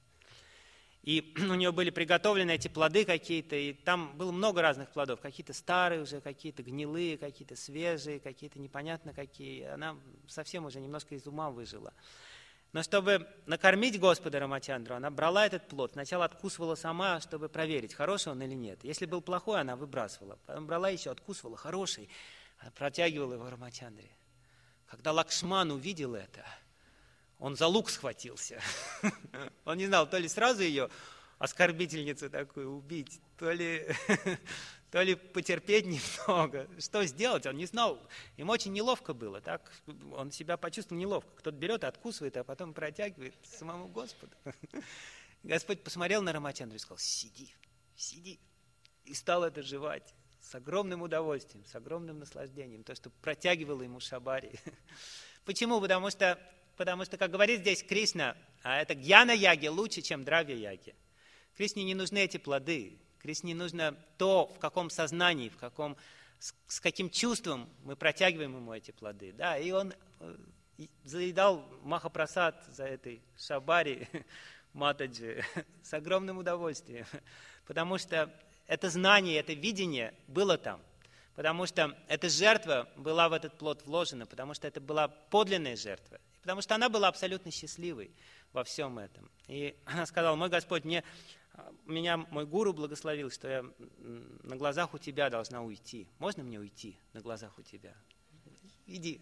S1: И у нее были приготовлены эти плоды какие-то, и там было много разных плодов. Какие-то старые уже, какие-то гнилые, какие-то свежие, какие-то непонятно какие. Она совсем уже немножко из ума выжила. Но чтобы накормить Господа Рамачандру, она брала этот плод, сначала откусывала сама, чтобы проверить, хороший он или нет. Если был плохой, она выбрасывала. Потом брала еще, откусывала, хороший, она протягивала его Рамачандре. Когда Лакшман увидел это, он за лук схватился. Он не знал, то ли сразу ее, оскорбительницу такую, убить, то ли потерпеть немного. Что сделать, он не знал. Ему очень неловко было. Так он себя почувствовал неловко. Кто-то берет, откусывает, а потом протягивает самому Господу. Господь посмотрел на Рамачандру и сказал: сиди, сиди. И стал это жевать с огромным удовольствием, с огромным наслаждением. То, что протягивало ему Шабари. Почему? Потому что, как говорит здесь Кришна, это гьяна-яги лучше, чем дравья-яги. Кришне не нужны эти плоды. Кришне нужно то, в каком сознании, с каким чувством мы протягиваем ему эти плоды. Да, и он заедал Махапрасад за этой Шабари Матаджи с огромным удовольствием. Потому что это знание, это видение было там. Потому что эта жертва была в этот плод вложена, потому что это была подлинная жертва. Потому что она была абсолютно счастливой во всем этом. И она сказала: мой Господь, меня мой гуру благословил, что я на глазах у тебя должна уйти. Можно мне уйти на глазах у тебя? Иди.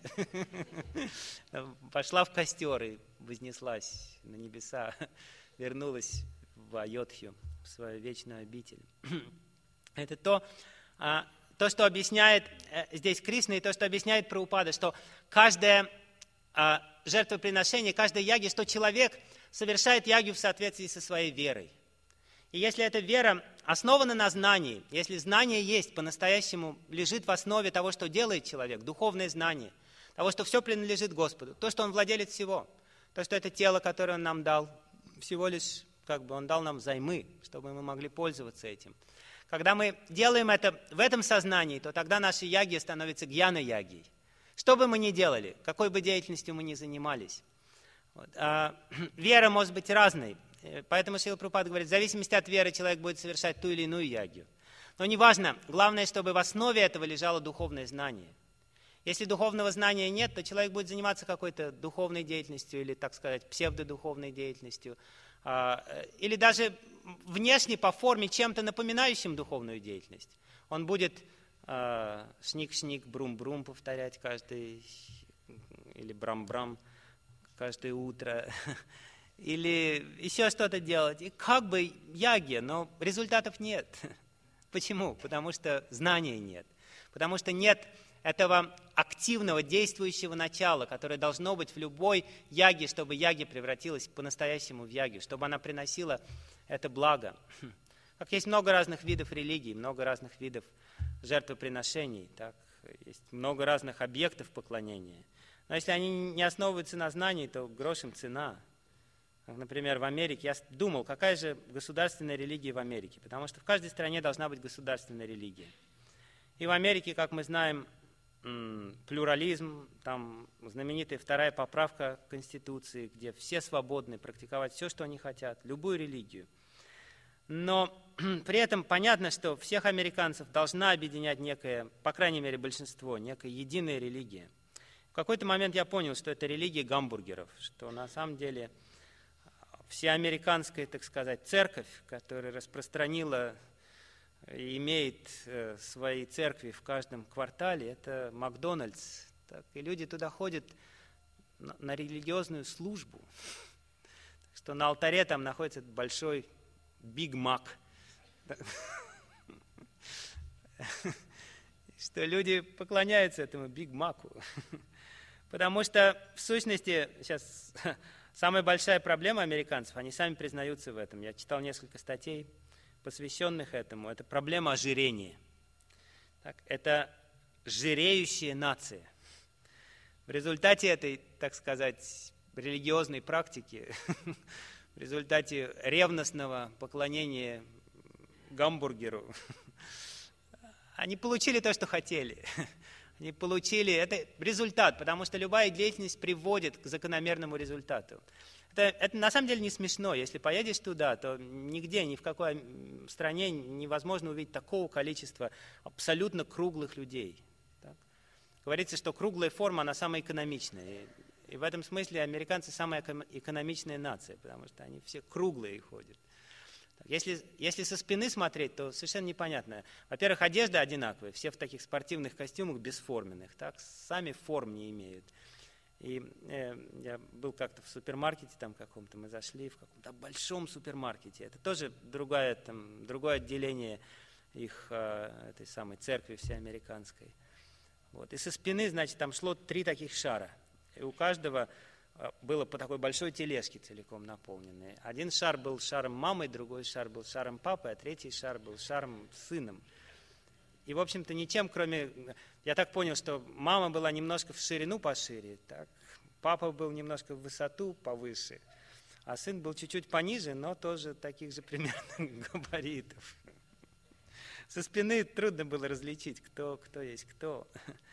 S1: Пошла в костер и вознеслась на небеса, вернулась в Айодхью, в свою вечную обитель. Это то, что объясняет здесь Кришна, и то, что объясняет Прабхупада, что каждое жертвоприношение, каждая яги, что человек совершает ягью в соответствии со своей верой. И если эта вера основана на знании, если знание есть, по-настоящему лежит в основе того, что делает человек, духовное знание, того, что все принадлежит Господу, то, что Он владелец всего, то, что это тело, которое Он нам дал, всего лишь Он дал нам взаймы, чтобы мы могли пользоваться этим. Когда мы делаем это в этом сознании, то тогда наши яги становятся гьяна-ягией. Что бы мы ни делали, какой бы деятельностью мы ни занимались, вера может быть разной. Поэтому Шрила Прабхупада говорит, в зависимости от веры человек будет совершать ту или иную ягью. Но неважно, главное, чтобы в основе этого лежало духовное знание. Если духовного знания нет, то человек будет заниматься какой-то духовной деятельностью или, так сказать, псевдодуховной деятельностью. Или даже внешне по форме чем-то напоминающим духовную деятельность. Он будет шник-шник, брум-брум повторять каждый, или брам-брам каждое утро, или еще что-то делать. И как бы яги, но результатов нет. Почему? Потому что знания нет. Потому что нет этого активного, действующего начала, которое должно быть в любой яге, чтобы яги превратилась по-настоящему в ягу, чтобы она приносила это благо. Как есть много разных видов религий, много разных видов жертвоприношений, так, есть много разных объектов поклонения. Но если они не основываются на знании, то грош им цена. Например, в Америке, я думал, какая же государственная религия в Америке, потому что в каждой стране должна быть государственная религия. И в Америке, как мы знаем, плюрализм, там знаменитая 2-я поправка Конституции, где все свободны практиковать все, что они хотят, любую религию. Но при этом понятно, что всех американцев должна объединять некая, по крайней мере большинство, некая единая религия. В какой-то момент я понял, что это религия гамбургеров, что на самом деле всеамериканская, так сказать, церковь, которая распространила и имеет свои церкви в каждом квартале, это Макдональдс. Так, и люди туда ходят на религиозную службу. Так что на алтаре там находится большой Биг Мак. Что люди поклоняются этому Биг Маку. Потому что, в сущности, сейчас самая большая проблема американцев, они сами признаются в этом. Я читал несколько статей, посвященных этому. Это проблема ожирения. Так, это жиреющая нация. В результате этой, так сказать, религиозной практики, в результате ревностного поклонения гамбургеру, они получили то, что хотели. Они получили, это результат, потому что любая деятельность приводит к закономерному результату. Это на самом деле не смешно. Если поедешь туда, то нигде, ни в какой стране невозможно увидеть такого количества абсолютно круглых людей. Так? Говорится, что круглая форма, она самая экономичная. И в этом смысле американцы самая экономичная нация, потому что они все круглые ходят. Если со спины смотреть, то совершенно непонятно. Во-первых, одежда одинаковая, все в таких спортивных костюмах бесформенных, так, сами форм не имеют. И я был как-то в супермаркете там каком-то, мы зашли в каком-то большом супермаркете. Это тоже другое отделение их, этой самой церкви всеамериканской. Вот. И со спины, значит, там шло 3 таких шара. И у каждого было по такой большой тележке целиком наполненной. Один шар был шаром мамы, другой шар был шаром папы, а третий шар был шаром сыном. И, в общем-то, ничем, кроме... Я так понял, что мама была немножко в ширину пошире, так? Папа был немножко в высоту повыше, а сын был чуть-чуть пониже, но тоже таких же примерно габаритов. Со спины трудно было различить, кто есть кто.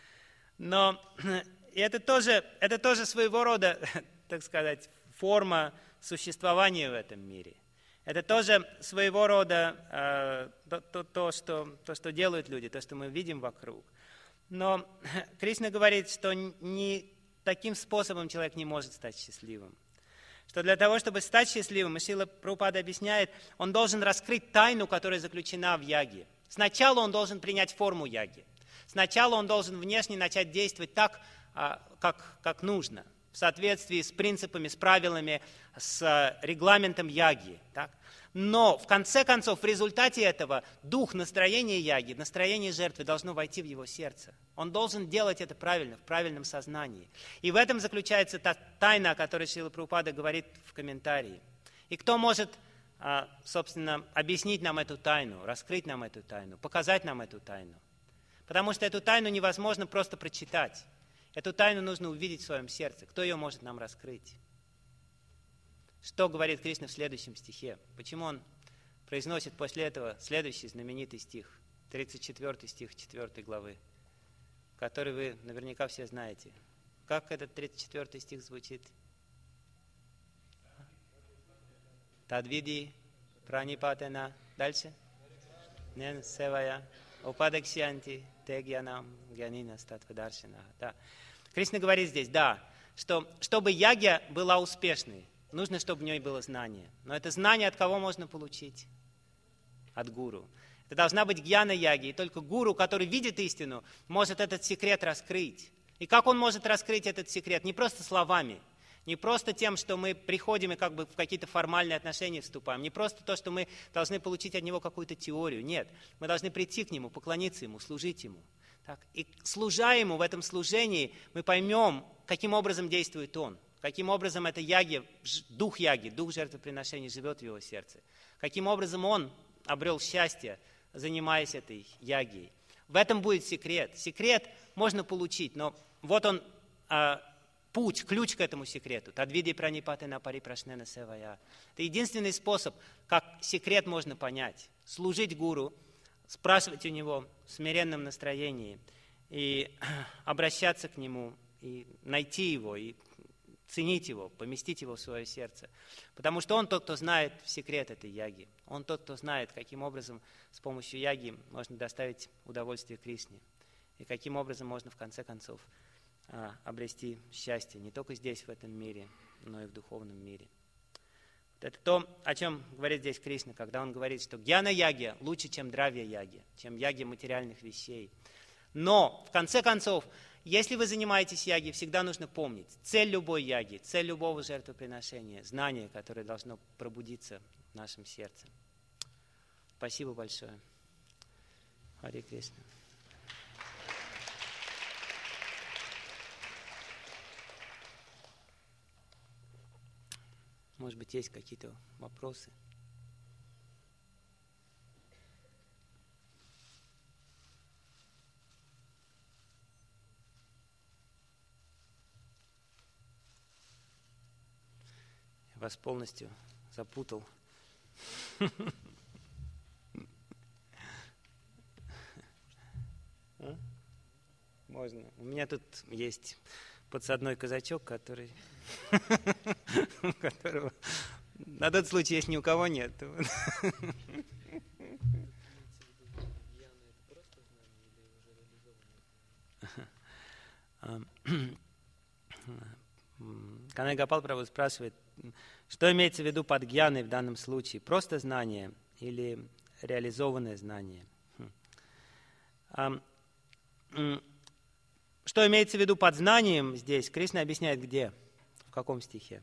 S1: Но это тоже своего рода, так сказать, форма существования в этом мире. Это тоже своего рода то, что делают люди, то, что мы видим вокруг. Но Кришна говорит, что не таким способом человек не может стать счастливым. Что для того, чтобы стать счастливым, и Шрила Прабхупада объясняет, он должен раскрыть тайну, которая заключена в яге. Сначала он должен принять форму яги. Сначала он должен внешне начать действовать так, как нужно, в соответствии с принципами, с правилами, с регламентом яги. Так? Но, в конце концов, в результате этого дух настроения яги, настроение жертвы должно войти в его сердце. Он должен делать это правильно, в правильном сознании. И в этом заключается та тайна, о которой Шрила Прабхупада говорит в комментарии. И кто может, собственно, объяснить нам эту тайну, раскрыть нам эту тайну, показать нам эту тайну? Потому что эту тайну невозможно просто прочитать. Эту тайну нужно увидеть в своем сердце. Кто ее может нам раскрыть? Что говорит Кришна в следующем стихе? Почему он произносит после этого следующий знаменитый стих, 34 стих 4 главы, который вы наверняка все знаете. Как этот 34 стих звучит? Тадвиди пранипатена. Дальше? Нен севая упадаксянти тегьянам гьянина статвадаршина. Да. Кришна говорит здесь, да, что чтобы ягья была успешной, нужно, чтобы в ней было знание. Но это знание от кого можно получить? От гуру. Это должна быть гьяна яги. И только гуру, который видит истину, может этот секрет раскрыть. И как он может раскрыть этот секрет? Не просто словами, не просто тем, что мы приходим и как бы в какие-то формальные отношения вступаем, не просто то, что мы должны получить от него какую-то теорию. Нет, мы должны прийти к нему, поклониться ему, служить ему. Так? И служа ему в этом служении, мы поймем, каким образом действует он. Каким образом это яги, дух яги, дух жертвоприношения живет в его сердце. Каким образом он обрел счастье, занимаясь этой ягией. В этом будет секрет. Секрет можно получить, но вот он, путь, ключ к этому секрету. Тадвиди пранипатена парипрашнена севая. Это единственный способ, как секрет можно понять. Служить гуру, спрашивать у него в смиренном настроении и обращаться к нему, и найти его, и ценить его, поместить его в свое сердце. Потому что он тот, кто знает секрет этой яги. Он тот, кто знает, каким образом с помощью яги можно доставить удовольствие Кришне. И каким образом можно, в конце концов, обрести счастье не только здесь, в этом мире, но и в духовном мире. Это то, о чем говорит здесь Кришна, когда он говорит, что гьяна-яги лучше, чем дравья-яги, чем яги материальных вещей. Но, в конце концов, если вы занимаетесь ягой, всегда нужно помнить, цель любой яги, цель любого жертвоприношения, знание, которое должно пробудиться в нашем сердце. Спасибо большое. Харе Кришна. Может быть, есть какие-то вопросы? Я вас полностью запутал. Можно. У меня тут есть подсадной казачок, который... которого на тот случай, если ни у кого нет. Канай Гопал Прабху спрашивает, что имеется в виду под гьяной в данном случае? Просто знание или реализованное знание? Что имеется в виду под знанием здесь? Кришна объясняет где? В каком стихе?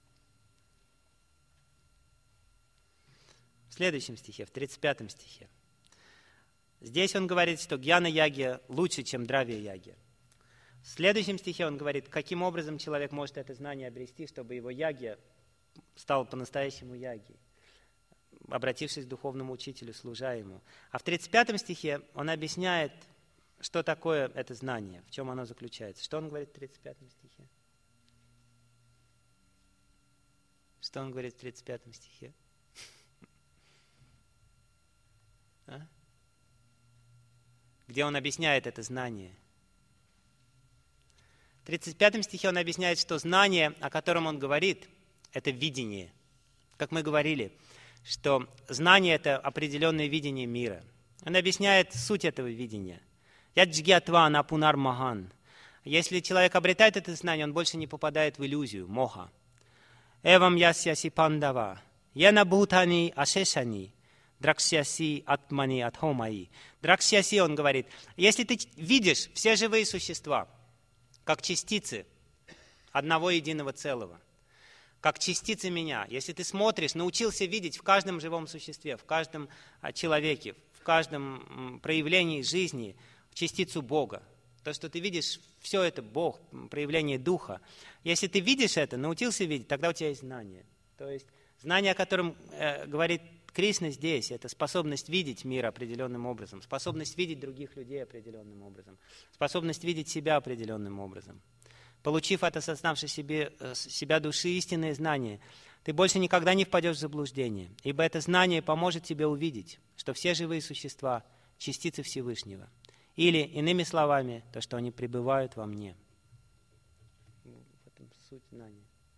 S1: В следующем стихе, в 35 стихе. Здесь он говорит, что гьяна-ягья лучше, чем дравья-ягья. В следующем стихе он говорит, каким образом человек может это знание обрести, чтобы его ягья стал по-настоящему ягьей, обратившись к духовному учителю, служа ему. А в 35 стихе он объясняет, что такое это знание, в чем оно заключается. Что он говорит в 35 стихе? Что он говорит в 35 стихе? Где он объясняет это знание? В 35 стихе он объясняет, что знание, о котором он говорит, это видение. Как мы говорили, что знание – это определенное видение мира. Он объясняет суть этого видения. Яджгьятва напунар махан. Если человек обретает это знание, он больше не попадает в иллюзию, моха. Эвам ясьяси пандава. Яна бхутани ашешани. Драксьяси атмани атхомаи. Драксьяси, он говорит, если ты видишь все живые существа, как частицы одного единого целого, как частицы меня. Если ты смотришь, научился видеть в каждом живом существе, в каждом человеке, в каждом проявлении жизни частицу Бога. То, что ты видишь, все это Бог, проявление Духа. Если ты видишь это, научился видеть, тогда у тебя есть знание. То есть знание, о котором говорит Кришна здесь, это способность видеть мир определенным образом, способность видеть других людей определенным образом, способность видеть себя определенным образом. Получив от осознавшей себя души истинное знание, ты больше никогда не впадешь в заблуждение, ибо это знание поможет тебе увидеть, что все живые существа – частицы Всевышнего. Или, иными словами, то, что они пребывают во мне. В этом суть знания.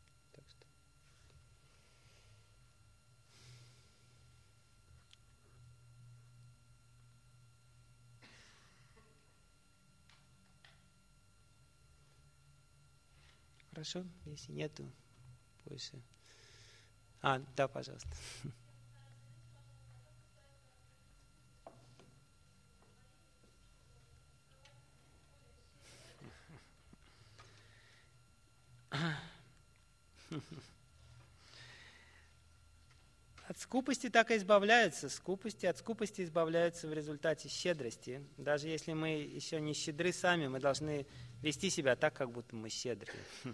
S1: Хорошо, если нету больше. Да, пожалуйста. От скупости так и избавляются. От скупости избавляются в результате щедрости. Даже если мы еще не щедры сами, мы должны вести себя так, как будто мы щедры.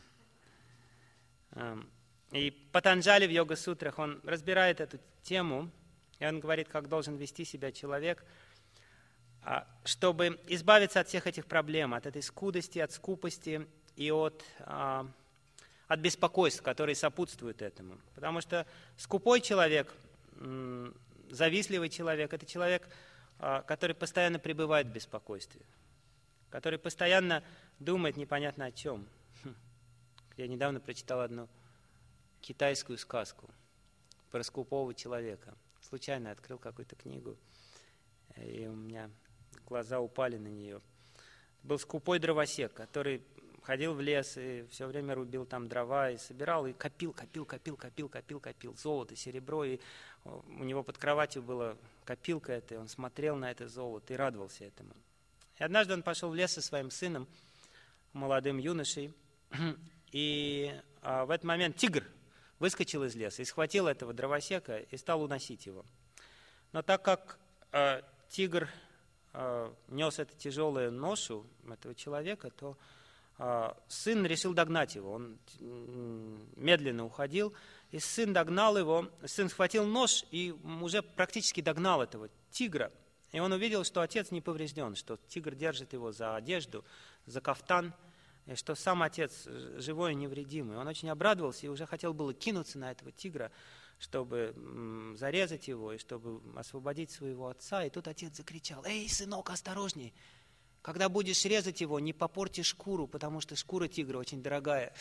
S1: И Патанджали в йога-сутрах, он разбирает эту тему, и он говорит, как должен вести себя человек, чтобы избавиться от всех этих проблем, от этой скудости, от скупости и от беспокойств, которые сопутствуют этому. Потому что скупой человек, завистливый человек, это человек, который постоянно пребывает в беспокойстве, который постоянно думает непонятно о чем. Я недавно прочитал одну китайскую сказку про скупого человека. Случайно открыл какую-то книгу, и у меня глаза упали на нее. Был скупой дровосек, который ходил в лес и все время рубил там дрова и собирал, и копил золото, серебро, и у него под кроватью была копилка эта, и он смотрел на это золото и радовался этому. И однажды он пошел в лес со своим сыном, молодым юношей, и в этот момент тигр выскочил из леса и схватил этого дровосека и стал уносить его. Но так как тигр нес эту тяжелую ношу этого человека, то сын решил догнать его. Он медленно уходил, И сын догнал его, сын схватил нож и уже практически догнал этого тигра. И он увидел, что отец не поврежден, что тигр держит его за одежду, за кафтан, и что сам отец живой и невредимый. Он очень обрадовался и уже хотел было кинуться на этого тигра, чтобы зарезать его и чтобы освободить своего отца. И тут отец закричал: «Эй, сынок, осторожней! Когда будешь резать его, не попорти шкуру, потому что шкура тигра очень дорогая».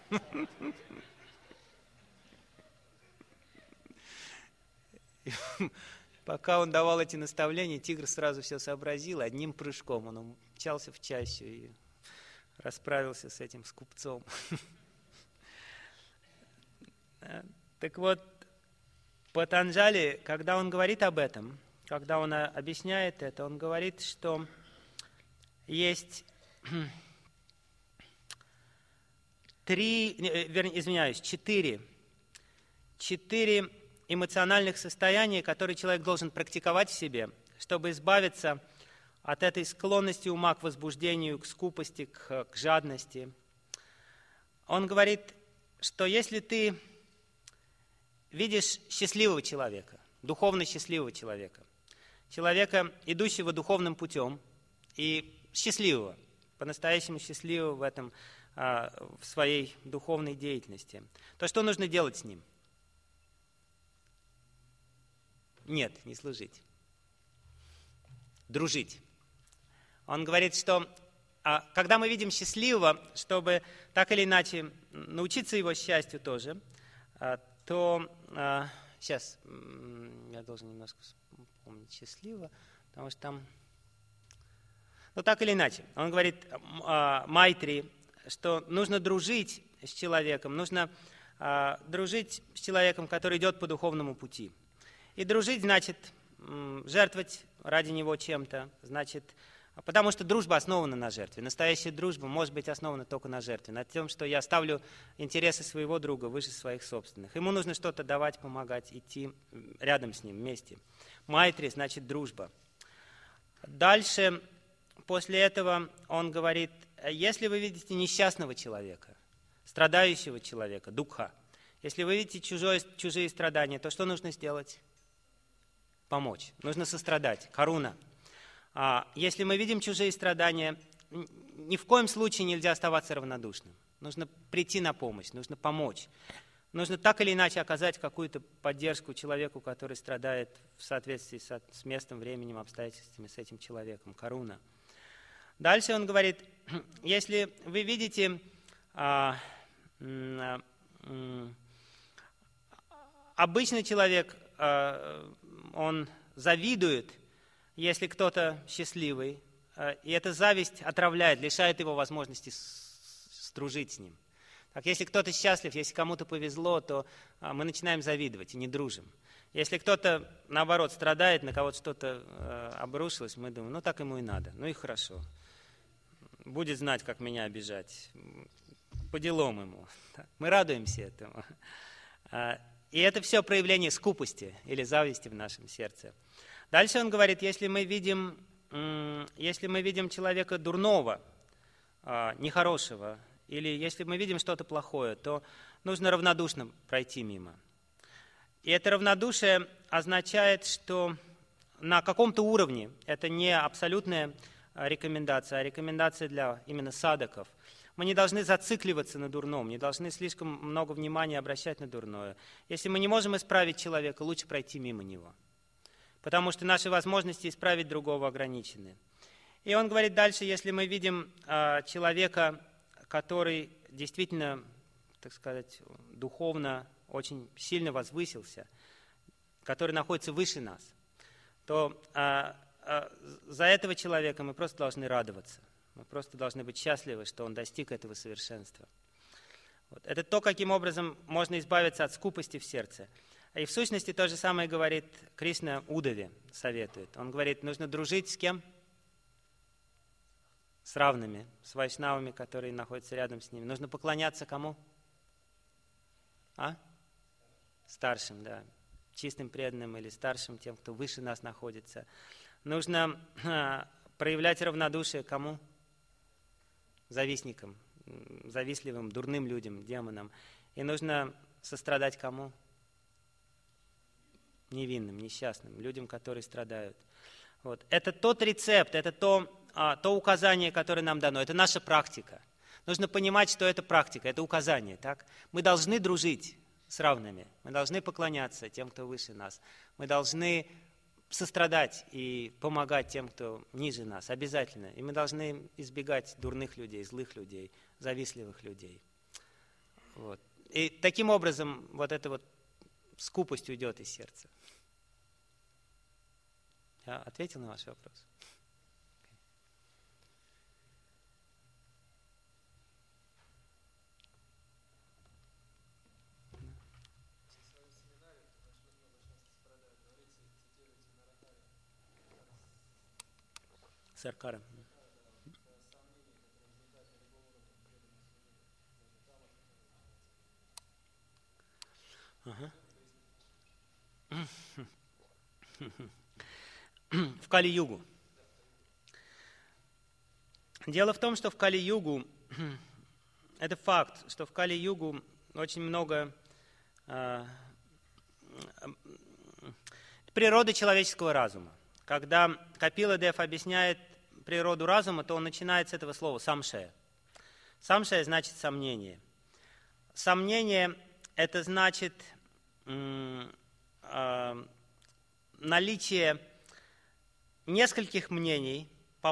S1: Пока он давал эти наставления, тигр сразу все сообразил, одним прыжком он умчался в чащу и расправился с этим скупцом. Так вот, Патанджали, когда он говорит об этом, когда он объясняет это, он говорит, что есть четыре эмоциональных состояния, которые человек должен практиковать в себе, чтобы избавиться от этой склонности ума к возбуждению, к скупости, к жадности. Он говорит, что если ты видишь счастливого человека, духовно счастливого человека, человека, идущего духовным путем, и счастливого, по-настоящему счастливого в этом, в своей духовной деятельности, то что нужно делать с ним? Нет, не служить. Дружить. Он говорит, что когда мы видим счастливого, чтобы так или иначе научиться его счастью тоже, то сейчас я должен немножко вспомнить счастливого, потому что там... Ну, так или иначе, он говорит Майтри, что нужно дружить с человеком, нужно дружить с человеком, который идет по духовному пути. И дружить значит жертвовать ради него чем-то, значит, потому что дружба основана на жертве. Настоящая дружба может быть основана только на жертве, на том, что я ставлю интересы своего друга выше своих собственных. Ему нужно что-то давать, помогать, идти рядом с ним, вместе. Майтри значит дружба. Дальше, после этого он говорит, если вы видите несчастного человека, страдающего человека, дукха, если вы видите чужие страдания, то что нужно сделать? Помочь. Нужно сострадать. Каруна. Если мы видим чужие страдания, ни в коем случае нельзя оставаться равнодушным. Нужно прийти на помощь, нужно помочь. Нужно так или иначе оказать какую-то поддержку человеку, который страдает в соответствии с местом, временем, обстоятельствами с этим человеком. Каруна. Дальше он говорит, если вы видите обычный человек, он завидует, если кто-то счастливый, и эта зависть отравляет, лишает его возможности дружить с ним. Так, если кто-то счастлив, если кому-то повезло, то мы начинаем завидовать и не дружим. Если кто-то, наоборот, страдает, на кого-то что-то обрушилось, мы думаем, ну так ему и надо, ну и хорошо. Будет знать, как меня обижать, по делам ему. Мы радуемся этому. И это все проявление скупости или зависти в нашем сердце. Дальше он говорит, если мы видим человека дурного, нехорошего, или если мы видим что-то плохое, то нужно равнодушно пройти мимо. И это равнодушие означает, что на каком-то уровне, это не абсолютная рекомендация, а рекомендация для именно садаков, мы не должны зацикливаться на дурном, не должны слишком много внимания обращать на дурное. Если мы не можем исправить человека, лучше пройти мимо него, потому что наши возможности исправить другого ограничены. И он говорит дальше, если мы видим человека, который действительно, так сказать, духовно очень сильно возвысился, который находится выше нас, то за этого человека мы просто должны радоваться. Мы просто должны быть счастливы, что он достиг этого совершенства. Вот. Это то, каким образом можно избавиться от скупости в сердце. И в сущности то же самое говорит Кришна Удаве, советует. Он говорит, нужно дружить с кем? С равными, с вайшнавами, которые находятся рядом с ними. Нужно поклоняться кому? Старшим, да. Чистым преданным или старшим, тем, кто выше нас находится. Нужно проявлять равнодушие кому? Завистникам, завистливым, дурным людям, демонам. И нужно сострадать кому? Невинным, несчастным, людям, которые страдают. Вот. Это тот рецепт, это то указание, которое нам дано, это наша практика. Нужно понимать, что это практика, это указание. Так? Мы должны дружить с равными, мы должны поклоняться тем, кто выше нас, мы должны сострадать и помогать тем, кто ниже нас, обязательно. И мы должны избегать дурных людей, злых людей, завистливых людей. Вот. И таким образом вот эта вот скупость уйдет из сердца. Я ответил на ваш вопрос? Саркара. Ага. В Кали-югу. Дело в том, что в Кали-югу, это факт, что в Кали-югу очень много природы человеческого разума. Когда Капила Дев объясняет природу разума, то он начинает с этого слова «самшая». «Самшая» значит «сомнение». Сомнение – это значит наличие нескольких мнений по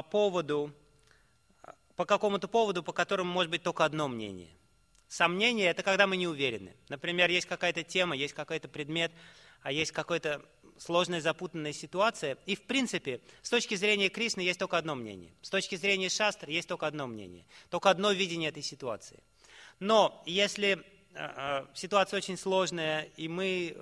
S1: какому-то поводу, по которому может быть только одно мнение. Сомнение – это когда мы не уверены. Например, есть какая-то тема, есть какой-то предмет, а есть какая-то сложная, запутанная ситуация. И, в принципе, с точки зрения Кришны есть только одно мнение. С точки зрения Шастр есть только одно мнение. Только одно видение этой ситуации. Но если ситуация очень сложная, и мы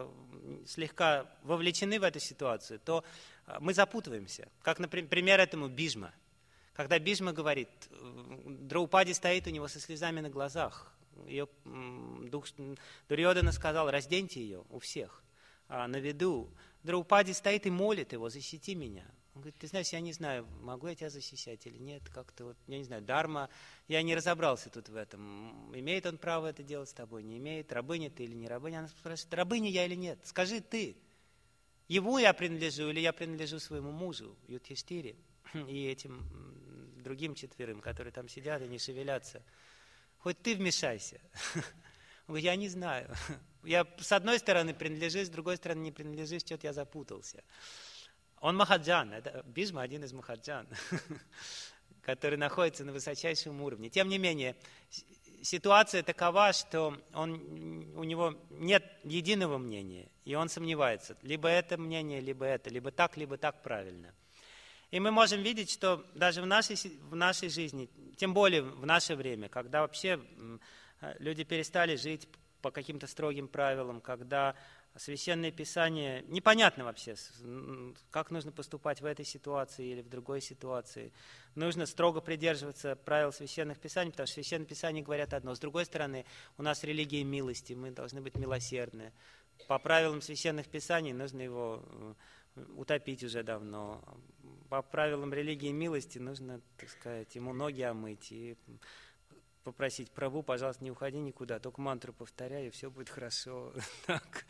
S1: слегка вовлечены в эту ситуацию, то мы запутываемся. Как, например, пример этому Бижма. Когда Бижма говорит, Драупади стоит у него со слезами на глазах. Ее дух Дурьодана сказал: разденьте ее у всех на виду. Драупади стоит и молит его: защити меня. Он говорит: ты знаешь, я не знаю, могу я тебя защищать или нет, как-то вот, я не знаю, дарма, я не разобрался тут в этом. Имеет он право это делать с тобой, не имеет, рабыня ты или не рабыня? Она спрашивает: рабыня я или нет? Скажи ты, ему я принадлежу или я принадлежу своему мужу, Юдхиштире, и этим другим четверым, которые там сидят и не шевелятся. Хоть ты вмешайся. Он говорит: я не знаю. Я с одной стороны принадлежишь, с другой стороны не принадлежишь, что-то я запутался. Он Махаджан, это Бижма один из Махаджан, который находится на высочайшем уровне. Тем не менее, ситуация такова, что у него нет единого мнения, и он сомневается. Либо это мнение, либо так правильно. И мы можем видеть, что даже в нашей жизни, тем более в наше время, когда вообще люди перестали жить по каким-то строгим правилам, когда Священное Писание, непонятно вообще, как нужно поступать в этой ситуации или в другой ситуации. Нужно строго придерживаться правил Священных Писаний, потому что Священные Писания говорят одно. С другой стороны, у нас религия милости, мы должны быть милосердны. По правилам Священных Писаний нужно его утопить уже давно. По правилам религии милости нужно, так сказать, ему ноги омыть и попросить: Прабху, пожалуйста, не уходи никуда, только мантру повторяй, и все будет хорошо. Так.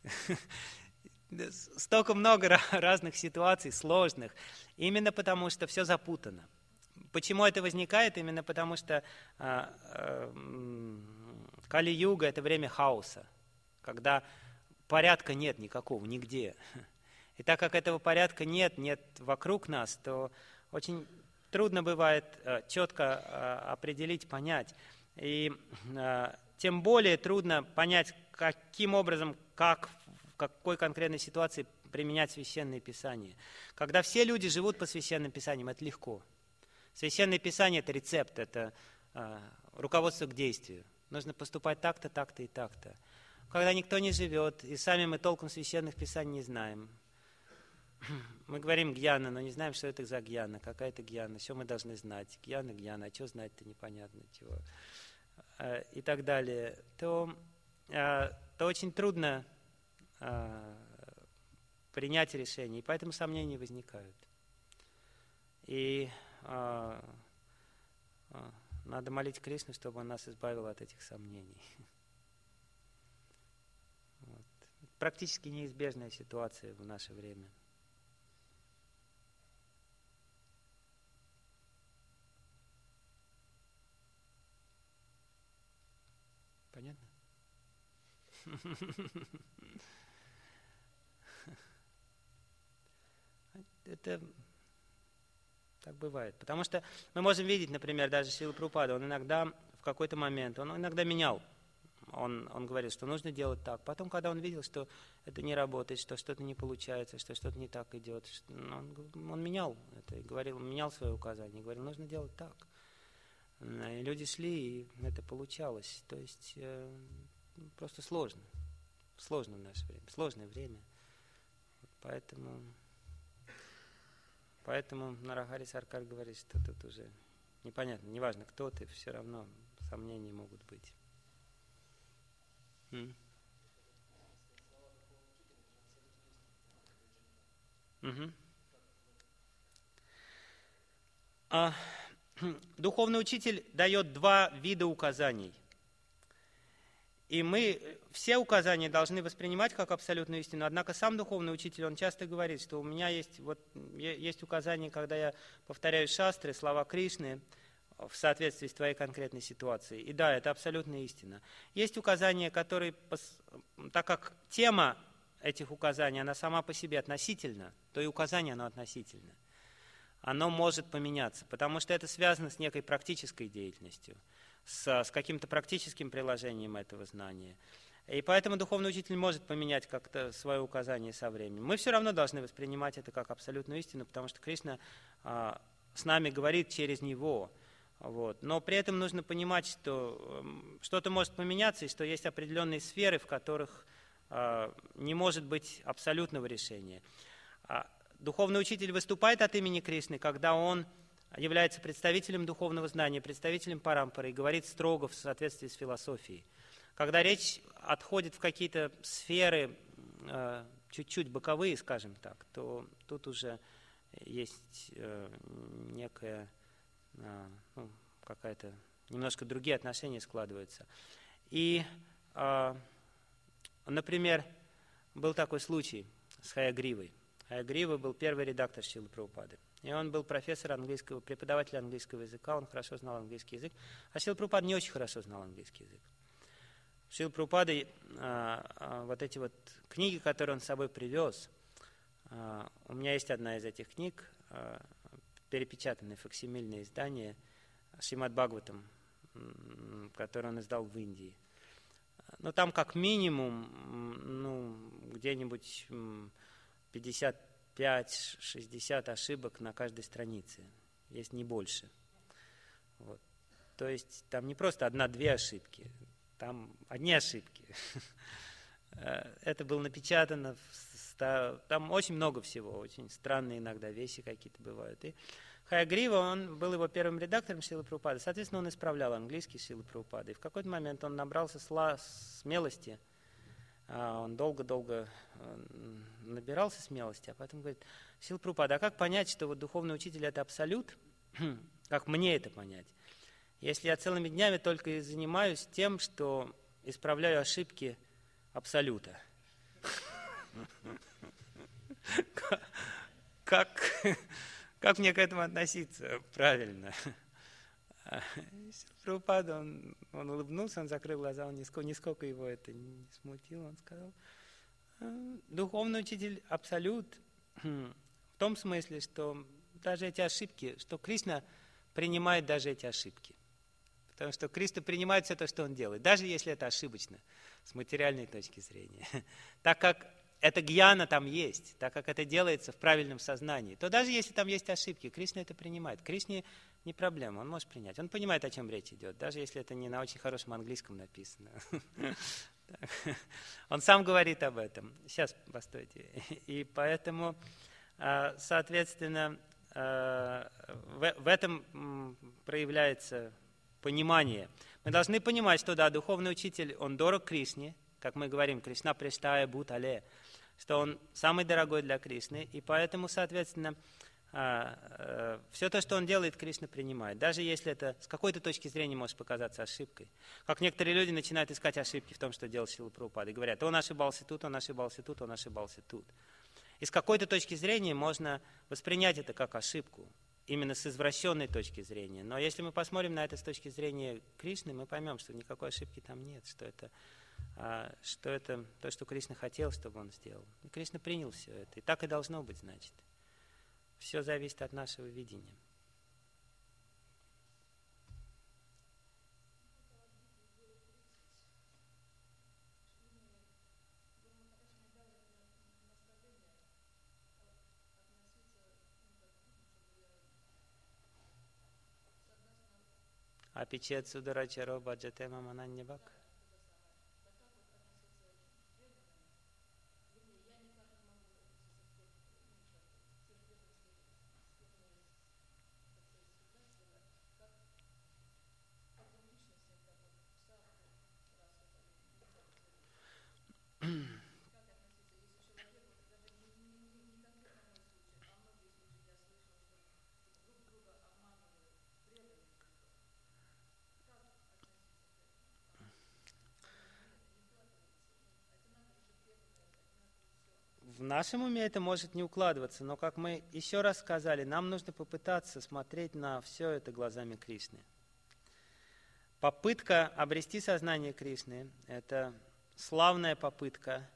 S1: Столько много разных ситуаций, сложных, именно потому что все запутано. Почему это возникает? Именно потому что Кали-юга – это время хаоса, когда порядка нет никакого, нигде. И так как этого порядка нет вокруг нас, то очень трудно бывает четко определить, понять. И тем более трудно понять, каким образом, в какой конкретной ситуации применять Священное Писание. Когда все люди живут по Священным Писаниям, это легко. Священное Писание – это рецепт, это руководство к действию. Нужно поступать так-то, так-то и так-то. Когда никто не живет, и сами мы толком Священных Писаний не знаем, мы говорим гьяна, но не знаем, что это за гьяна, какая это гьяна, все мы должны знать. Гьяна, а что знать-то непонятно чего. И так далее. То очень трудно принять решение, и поэтому сомнения возникают. И надо молить Кришну, чтобы он нас избавил от этих сомнений. практически неизбежная ситуация в наше время. Понятно? Это так бывает. Потому что мы можем видеть, например, даже Шрила Прабхупада, он иногда в какой-то момент, он иногда менял. Он говорил, что нужно делать так. Потом, когда он видел, что это не работает, что что-то не получается, что что-то не так идет, он менял это и говорил, менял свои указания, говорил, нужно делать так. И люди шли, и это получалось. То есть просто сложно. Сложно в наше время, сложное время. Поэтому Нарахари Саркар говорит, что тут уже непонятно, неважно, кто ты, все равно сомнения могут быть. Духовный учитель дает два вида указаний. И мы все указания должны воспринимать как абсолютную истину. Однако сам духовный учитель, он часто говорит, что у меня есть указания, когда я повторяю шастры, слова Кришны в соответствии с твоей конкретной ситуацией. И да, это абсолютная истина. Есть указания, которые, так как тема этих указаний, она сама по себе относительна, то и указание, оно относительно. Оно может поменяться, потому что это связано с некой практической деятельностью, с каким-то практическим приложением этого знания. И поэтому духовный учитель может поменять как-то свое указание со временем. Мы все равно должны воспринимать это как абсолютную истину, потому что Кришна с нами говорит через него. Вот. Но при этом нужно понимать, что что-то может поменяться, и что есть определенные сферы, в которых не может быть абсолютного решения. Духовный учитель выступает от имени Кришны, когда он является представителем духовного знания, представителем парампары и говорит строго в соответствии с философией. Когда речь отходит в какие-то сферы чуть-чуть боковые, скажем так, то тут уже есть некая, какая-то, немножко другие отношения складываются. И, например, был такой случай с Хаягривой. Хаягрива был первый редактор Шрилы Прабхупады. И он был профессор английского, преподаватель английского языка, он хорошо знал английский язык. А Шрила Прабхупада не очень хорошо знал английский язык. Шрила Прабхупада, вот эти вот книги, которые он с собой привез, у меня есть одна из этих книг, перепечатанное факсимильное издание Шримад Бхагаватам, которое он издал в Индии. Но там как минимум, где-нибудь 55-60 ошибок на каждой странице, есть не больше. Вот. То есть там не просто одна-две ошибки, там одни ошибки. Это было напечатано, там очень много всего, очень странные иногда вещи какие-то бывают. И Хаягрива, он был его первым редактором Шрилы Прабхупады, соответственно, он исправлял английский Шрилы Прабхупады. И в какой-то момент он набрался смелости, он долго-долго набирался смелости, а потом говорит: Шрила Прабхупада, а как понять, что вот духовный учитель это абсолют? Как мне это понять? Если я целыми днями только и занимаюсь тем, что исправляю ошибки абсолюта. Как мне к этому относиться правильно? Прабхупада, он улыбнулся, он закрыл глаза, он нисколько его это не смутило. Он сказал: духовный учитель абсолют в том смысле, что даже эти ошибки, что Кришна принимает даже эти ошибки. Потому что Кришна принимает все то, что он делает, даже если это ошибочно, с материальной точки зрения. Так как эта гьяна там есть, так как это делается в правильном сознании, то даже если там есть ошибки, Кришна это принимает. Кришне не проблема, он может принять. Он понимает, о чем речь идет, даже если это не на очень хорошем английском написано. Он сам говорит об этом. Сейчас, постойте. И поэтому, соответственно, в этом проявляется понимание. Мы должны понимать, что да, духовный учитель, он дорог Кришне, как мы говорим, Кришна прештая бутале, что он самый дорогой для Кришны, и поэтому, соответственно, все то, что он делает, Кришна принимает. Даже если это с какой-то точки зрения может показаться ошибкой. Как некоторые люди начинают искать ошибки в том, что делал Шрила Прабхупада. И говорят, он ошибался тут, он ошибался тут, он ошибался тут. И с какой-то точки зрения можно воспринять это как ошибку. Именно с извращенной точки зрения. Но если мы посмотрим на это с точки зрения Кришны, мы поймем, что никакой ошибки там нет. Что это то, что Кришна хотел, чтобы он сделал. И Кришна принял все это. И так и должно быть, значит. Все зависит от нашего видения. Апичет сударачаро баджате мамананьябак. В нашем уме это может не укладываться, но, как мы еще раз сказали, нам нужно попытаться смотреть на все это глазами Кришны. Попытка обрести сознание Кришны – это славная попытка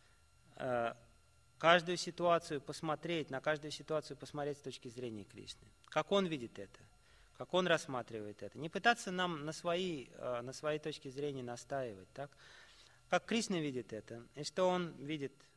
S1: каждую ситуацию посмотреть, на каждую ситуацию посмотреть с точки зрения Кришны. Как он видит это, как он рассматривает это. Не пытаться нам на своей точке зрения настаивать, так? Как Кришна видит это, и что он видит